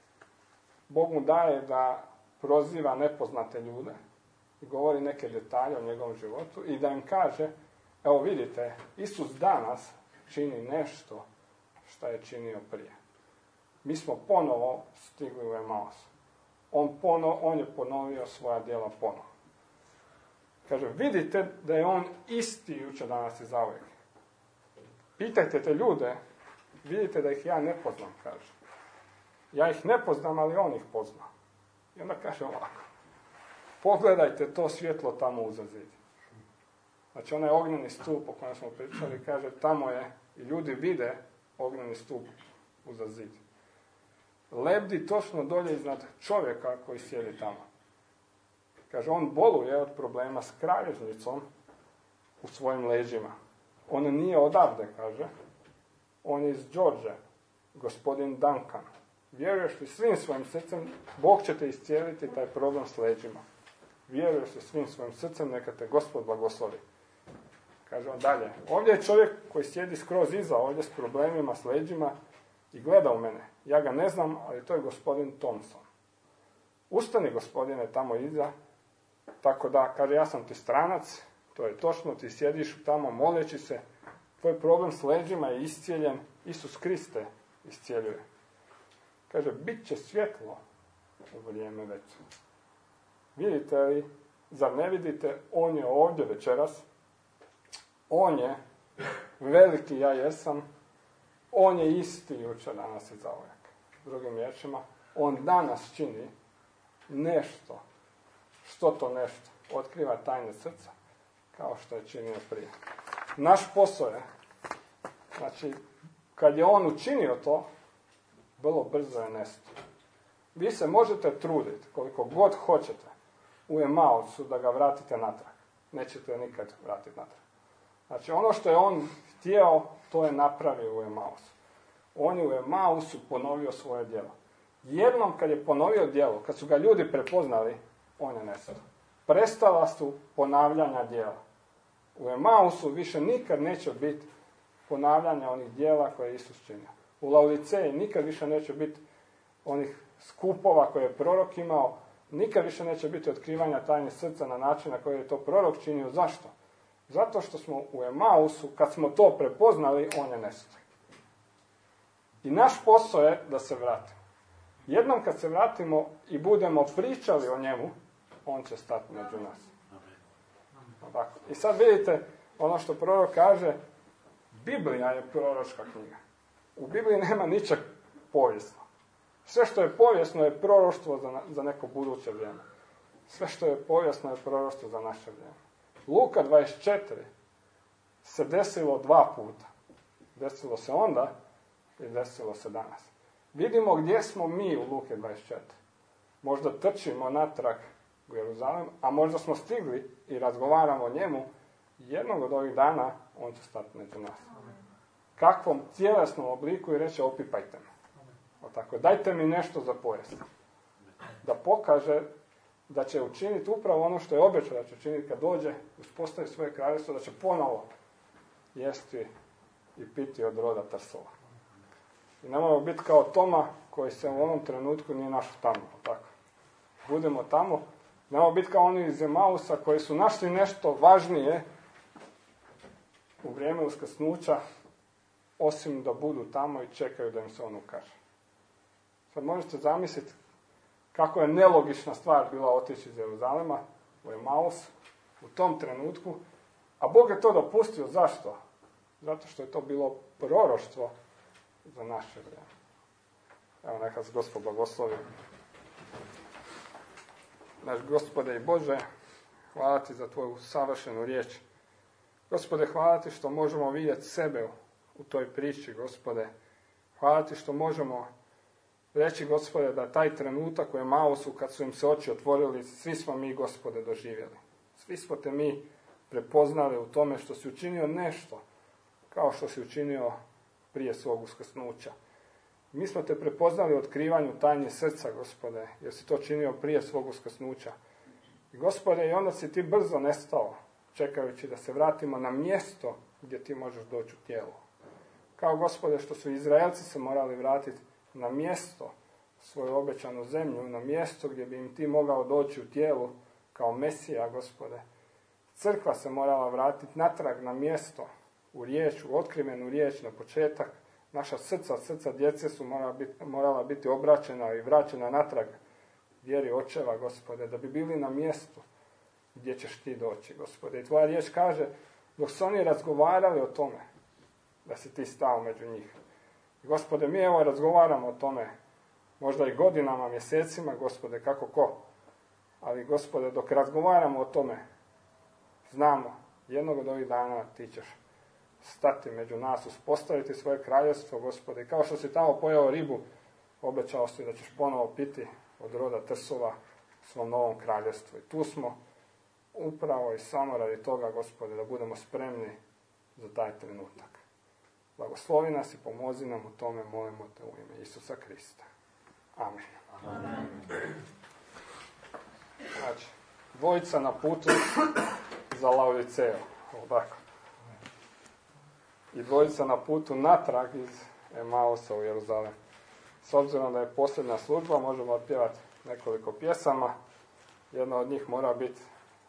Bog mu daje da proziva nepoznate ljude i govori neke detalje o njegovom životu i da im kaže, evo vidite, Isus danas čini nešto što je činio prije. Mi smo ponovo stigli u Emaus. On je ponovio svoja djela ponovo. Kaže, vidite da je on isti jučer, danas i zauvijek. Pitajte te ljude, vidite da ih ja ne poznam, kaže. Ja ih ne poznam, ali on ih pozna. I onda kaže ovako, pogledajte to svjetlo tamo uza zid. Znači, onaj ognjeni stup o kojem smo pričali, kaže, tamo je, i ljudi vide ognjeni stup uza zid. Lebdi točno dolje iznad čovjeka koji sjedi tamo. Kaže, on boluje od problema s kralježnicom u svojim leđima. On nije odavde, kaže. On je iz George, gospodin Duncan. Vjeruješ li svim svojim srcem, Bog će te iscijeliti taj problem s leđima. Vjeruješ li svim svojim srcem, neka te Gospod blagoslovi. Kaže on dalje. Ovdje je čovjek koji sjedi skroz iza, ovdje s problemima s leđima i gleda u mene. Ja ga ne znam, ali to je gospodin Thompson. Ustani, gospodine, tamo iza. Tako da, kaže, ja sam ti stranac, to je točno, ti sjediš tamo moleći se, tvoj problem s leđima je iscijeljen, Isus Kriste iscijeljuje. Kaže, bit će svjetlo u vrijeme večera. Vidite li, zar ne vidite, on je ovdje večeras, on je veliki ja jesam, on je isti jučer, danas i zauvijek. drugim riječima, on danas čini nešto. Što to nešto? Otkriva tajne srca, kao što je činio prije. Naš posao je, znači, kad je on učinio to, vrlo brzo je nestao. Vi se možete truditi koliko god hoćete u Emausu da ga vratite natrag. Nećete nikad vratiti natrag. Znači, ono što je on htio, to je napravio u Emausu. On je u Emausu ponovio svoje djelo. Jednom kad je ponovio djelo, kad su ga ljudi prepoznali, on je nestao. Prestala su ponavljanja djela. U Emausu više nikad neće biti ponavljanja onih djela koje je Isus činio. U Laodiceji nikad više neće biti onih skupova koje je prorok imao, nikad više neće biti otkrivanja tajnih srca na način na koji je to prorok činio. Zašto? Zato što smo u Emausu, kad smo to prepoznali, on je nestao. I naš posao je da se vratimo. Jednom kad se vratimo i budemo pričali o njemu, on će stati među nas. Ovako. I sad vidite ono što prorok kaže, Biblija je proročka knjiga. U Bibliji nema ničeg povijesno. Sve što je povijesno je proroštvo za neko buduće vrijeme. Sve što je povijesno je proroštvo za naše vrijeme. Luka 24 se desilo 2 puta. Desilo se onda i desilo se danas. Vidimo gdje smo mi u Luke 24. Možda trčimo natrag u Jeruzalem, a možda smo stigli i razgovaramo o njemu. Jednog od ovih dana on će stati među nas. Kakvom tjelesnom obliku i reći opipajte me. Tako, dajte mi nešto za pojesti. Da pokaže da će učiniti upravo ono što je obećao da će učiniti kad dođe, uspostavi svoje kraljevstvo, da će ponovo jesti i piti od roda trsova. I nemojmo biti kao Toma koji se u onom trenutku nije našao tamo. Tako. Budemo tamo. Nemojmo biti kao oni iz Emausa koji su našli nešto važnije u vrijeme uskrsnuća, osim da budu tamo i čekaju da im se on ukaže. Sad možete zamisliti kako je nelogična stvar bila otići iz Jeruzalema u Emaus u tom trenutku, a Bog je to dopustio. Zašto? Zato što je to bilo proroštvo za naše vrijeme. Evo, neka se Gospod blagoslovi. Naš Gospode i Bože, hvala ti za tvoju savršenu riječ. Gospode, hvala ti što možemo vidjeti sebe u toj priči, Gospode. Hvala ti što možemo reći, Gospode, da taj trenutak u Emausu, kad su im se oči otvorili, svi smo mi, Gospode, doživjeli. Svi smo te mi prepoznali u tome što si učinio nešto, kao što si učinio prije svog uskrsnuća. Mi smo te prepoznali u otkrivanju tajne srca, Gospode, jer si to činio prije svog uskrsnuća. I, Gospode, i onda si ti brzo nestao, čekajući da se vratimo na mjesto gdje ti možeš doći u tijelu. Kao, Gospode, što su Izraelci se morali vratiti na mjesto, svoju obećanu zemlju, na mjesto gdje bi im ti mogao doći u tijelu kao Mesija, Gospode. Crkva se morala vratiti natrag na mjesto, u riječ, u otkrivenu riječ, na početak. Naša srca djece su morala biti obraćena i vraćena natrag vjeri očeva, Gospode, da bi bili na mjestu gdje ćeš ti doći, Gospode. I tvoja riječ kaže, dok su oni razgovarali o tome, da si ti stao među njih. Gospode, mi evo razgovaramo o tome, možda i godinama, mjesecima, Gospode, kako ko. Ali, Gospode, dok razgovaramo o tome, znamo, jednog od ovih dana ti ćeš stati među nas, uspostaviti svoje kraljevstvo, Gospode. I kao što si tamo pojeo ribu, obećao si da ćeš ponovo piti od roda trsova u svom novom kraljevstvu. I tu smo upravo i samo radi toga, Gospode, da budemo spremni za taj trenutak. Blagoslovi nas i pomozi nam u tome, molimo te u ime Isusa Krista. Amen. Amen. Znači, dvojica na putu za Laodiceju. Ovako. I dvojica na putu natrag iz Emausa u Jeruzalem. S obzirom da je posljednja služba, možemo otpjevati nekoliko pjesama. Jedna od njih mora biti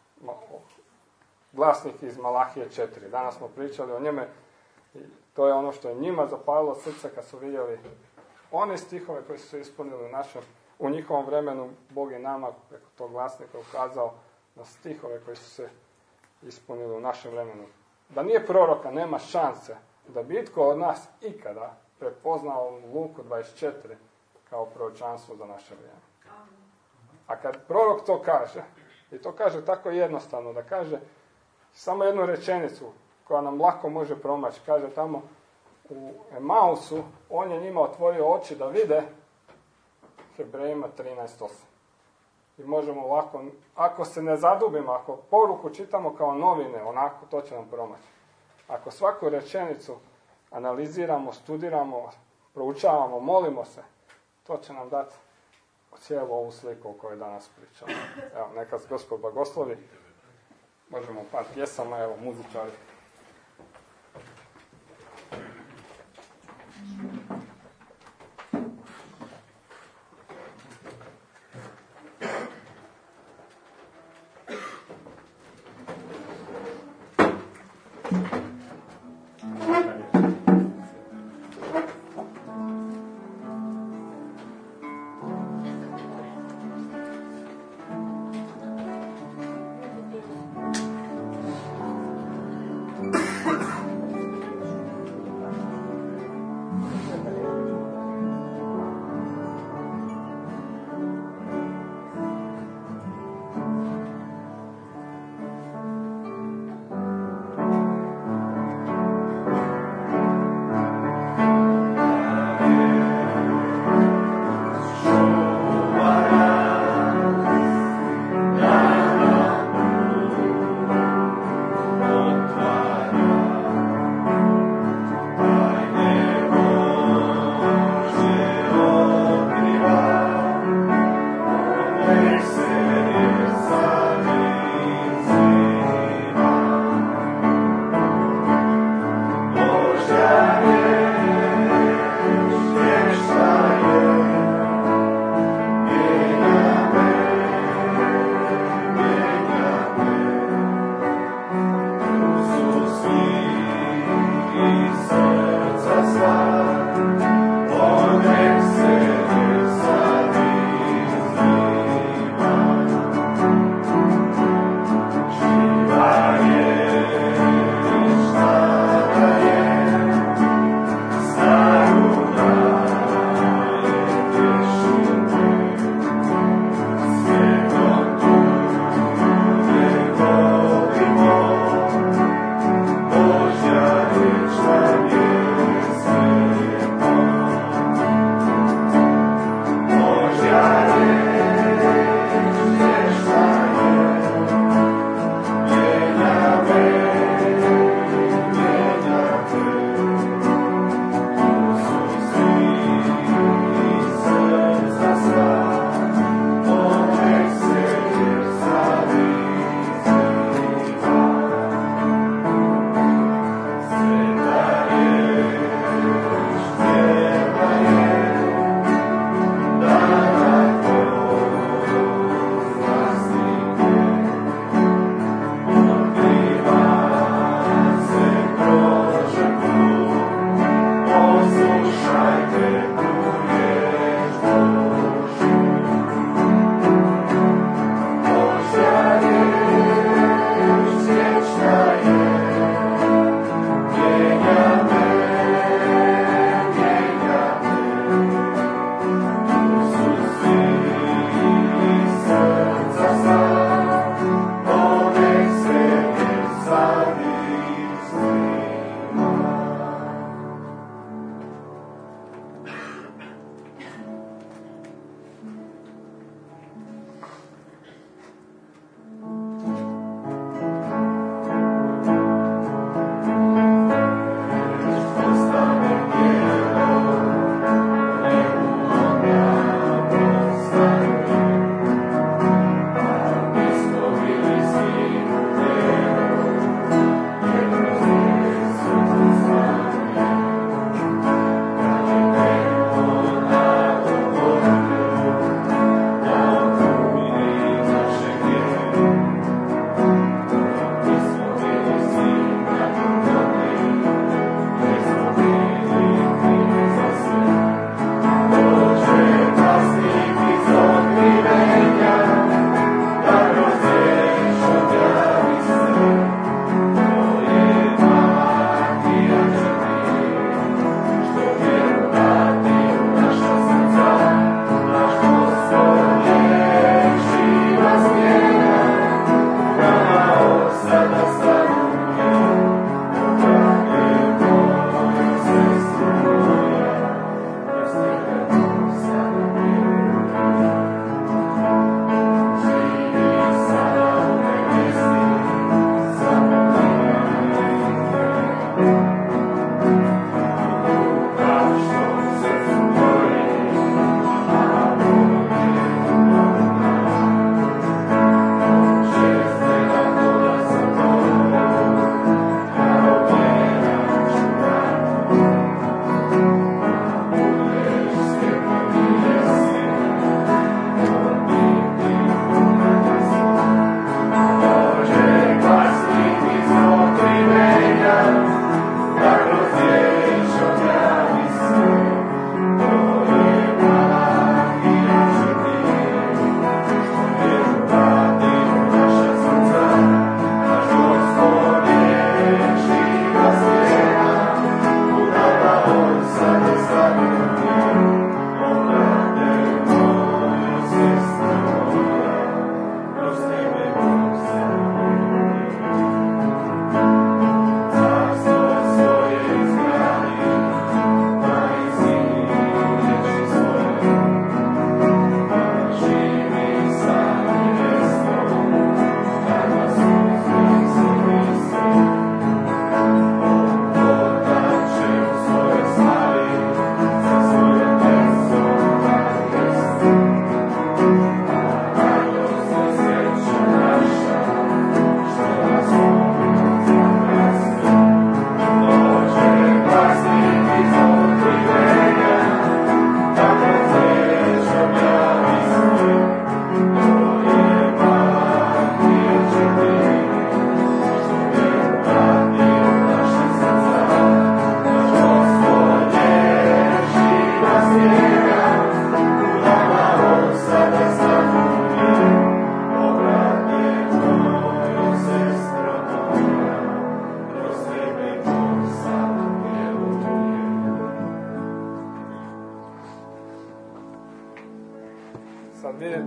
glasnik iz Malahije 4. Danas smo pričali o njeme. I to je ono što je njima zapalilo srce kad su vidjeli one stihove koji su se ispunili u njihovom vremenu. Bog je nama preko tog glasnika ukazao na stihove koji su se ispunili u našem vremenu. Da nije proroka, nema šanse da bi itko od nas ikada prepoznao Luku 24 kao proročanstvo za naše vrijeme. A kad prorok to kaže, i to kaže tako jednostavno, da kaže samo jednu rečenicu koja nam lako može promaći, kaže tamo u Emausu, on je njima otvorio oči da vide, Hebrejima 13:8. I možemo ovako, ako se ne zadubimo, ako poruku čitamo kao novine, onako to će nam promaći. Ako svaku rečenicu analiziramo, studiramo, proučavamo, molimo se, to će nam dati cijelu ovu sliku o kojoj danas pričamo. Evo, neka se Gospod blagoslovi. Možemo par pjesama, evo, muzičari.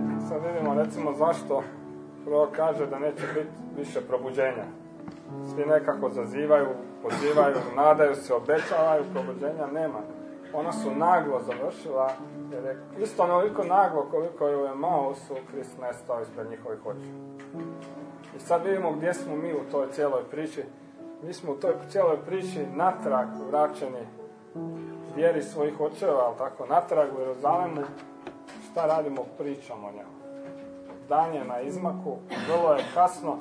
sad vidimo recimo zašto prvo kaže da neće biti više probuđenja. Svi nekako zazivaju, pozivaju, nadaju se, obećavaju, probuđenja nema. Ona su naglo završila, jer je isto onoliko naglo koliko je u Emausu Krist nestao ispred njihovih očiju. I sad vidimo gdje smo mi u toj cijeloj priči. Mi smo u toj cijeloj priči natrag vraćeni vjeri svojih očeva, ali tako, natrag u Jeruzalemu. Šta radimo? Pričamo o njemu. Dan je na izmaku, vrlo je kasno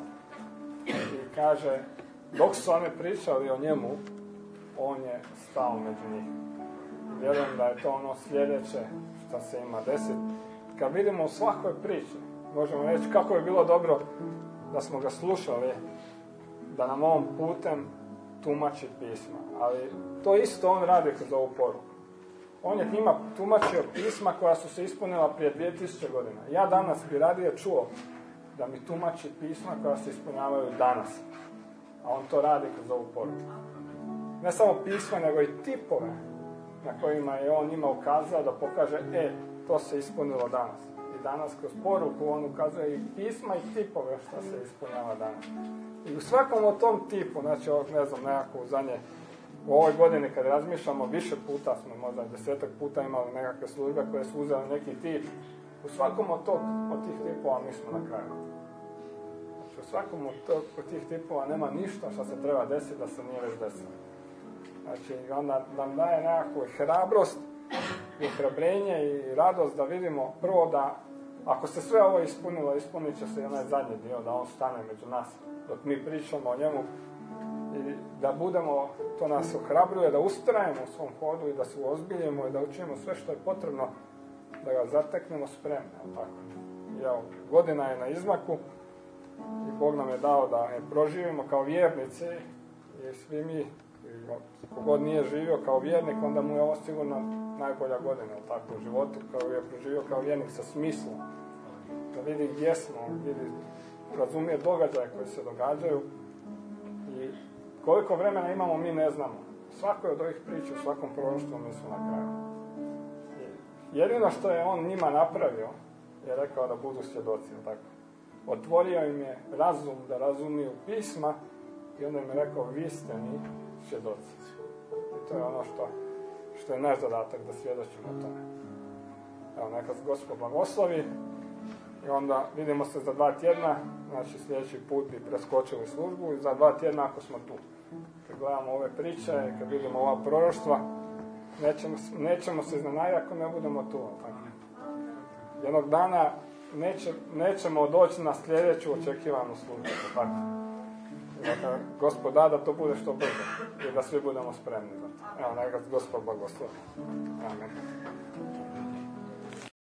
i kaže, dok su oni pričali o njemu, on je stao među njih. Vjerujem da je to ono sljedeće što se ima desiti. Kad vidimo u svakoj priči, možemo reći kako je bilo dobro da smo ga slušali, da nam ovom putem tumači pisma. Ali to isto on radi kroz ovu poruku. On je njima tumačio pisma koja su se ispunila prije 2000 godina. Ja danas bi radije čuo da mi tumači pisma koja se ispunjavaju danas. A on to radi kroz ovu poruku. Ne samo pisma, nego i tipove na kojima je on njima ukazao da pokaže, to se ispunilo danas. I danas kroz poruku on ukazuje i pisma i tipove što se ispunjava danas. I u svakom od tom tipu, znači ovog, ne znam, nekako u ovoj godini kad razmišljamo, više puta smo, možda 10 puta imali nekakve službe koje su uzeli neki tip. U svakom od tih tipova mi smo na kraju. Znači u svakom od tih tipova nema ništa što se treba desiti da se nije već desilo. Znači onda nam daje nekakvu hrabrost i ohrabrenje i radost da vidimo prvo da ako se sve ovo ispunilo, ispunit će se i onaj zadnji dio, da on stane među nas dok mi pričamo o njemu i da budemo, to nas ohrabruje, da ustrajemo u svom hodu i da se uozbiljimo i da učinimo sve što je potrebno da ga zateknemo spremne. I evo, godina je na izmaku i Bog nam je dao da je proživimo kao vjernici i svi mi, kogod nije živio kao vjernik, onda mu je ovo sigurno najbolja godina u životu, kao je proživio kao vjernik sa smislom. Da vidi gdje smo, razumije događaje koji se događaju i koliko vremena imamo mi ne znamo. Svako od ovih priča, u svakom proroštvu mi su na kraju. Jedino što je on njima napravio je rekao da budu svjedoci. Tako. Otvorio im je razum da razumiju pisma i onda im je rekao vi ste mi svjedoci. I to je ono što je naš zadatak da svjedočimo o tome. Evo, neka Gospod blagoslovi i onda vidimo se za 2 tjedna, znači sljedeći put bi preskočili službu i za 2 tjedna ako smo tu. Kad gledamo ove priče i kad vidimo ova proroštva, nećemo se iznenaditi ako ne budemo tu. Tako. Jednog dana nećemo doći na sljedeću očekivanu službu. Tako. Neka Gospod da to bude što brže i da svi budemo spremni za to. Evo, neka Gospod blagoslovi. Amen.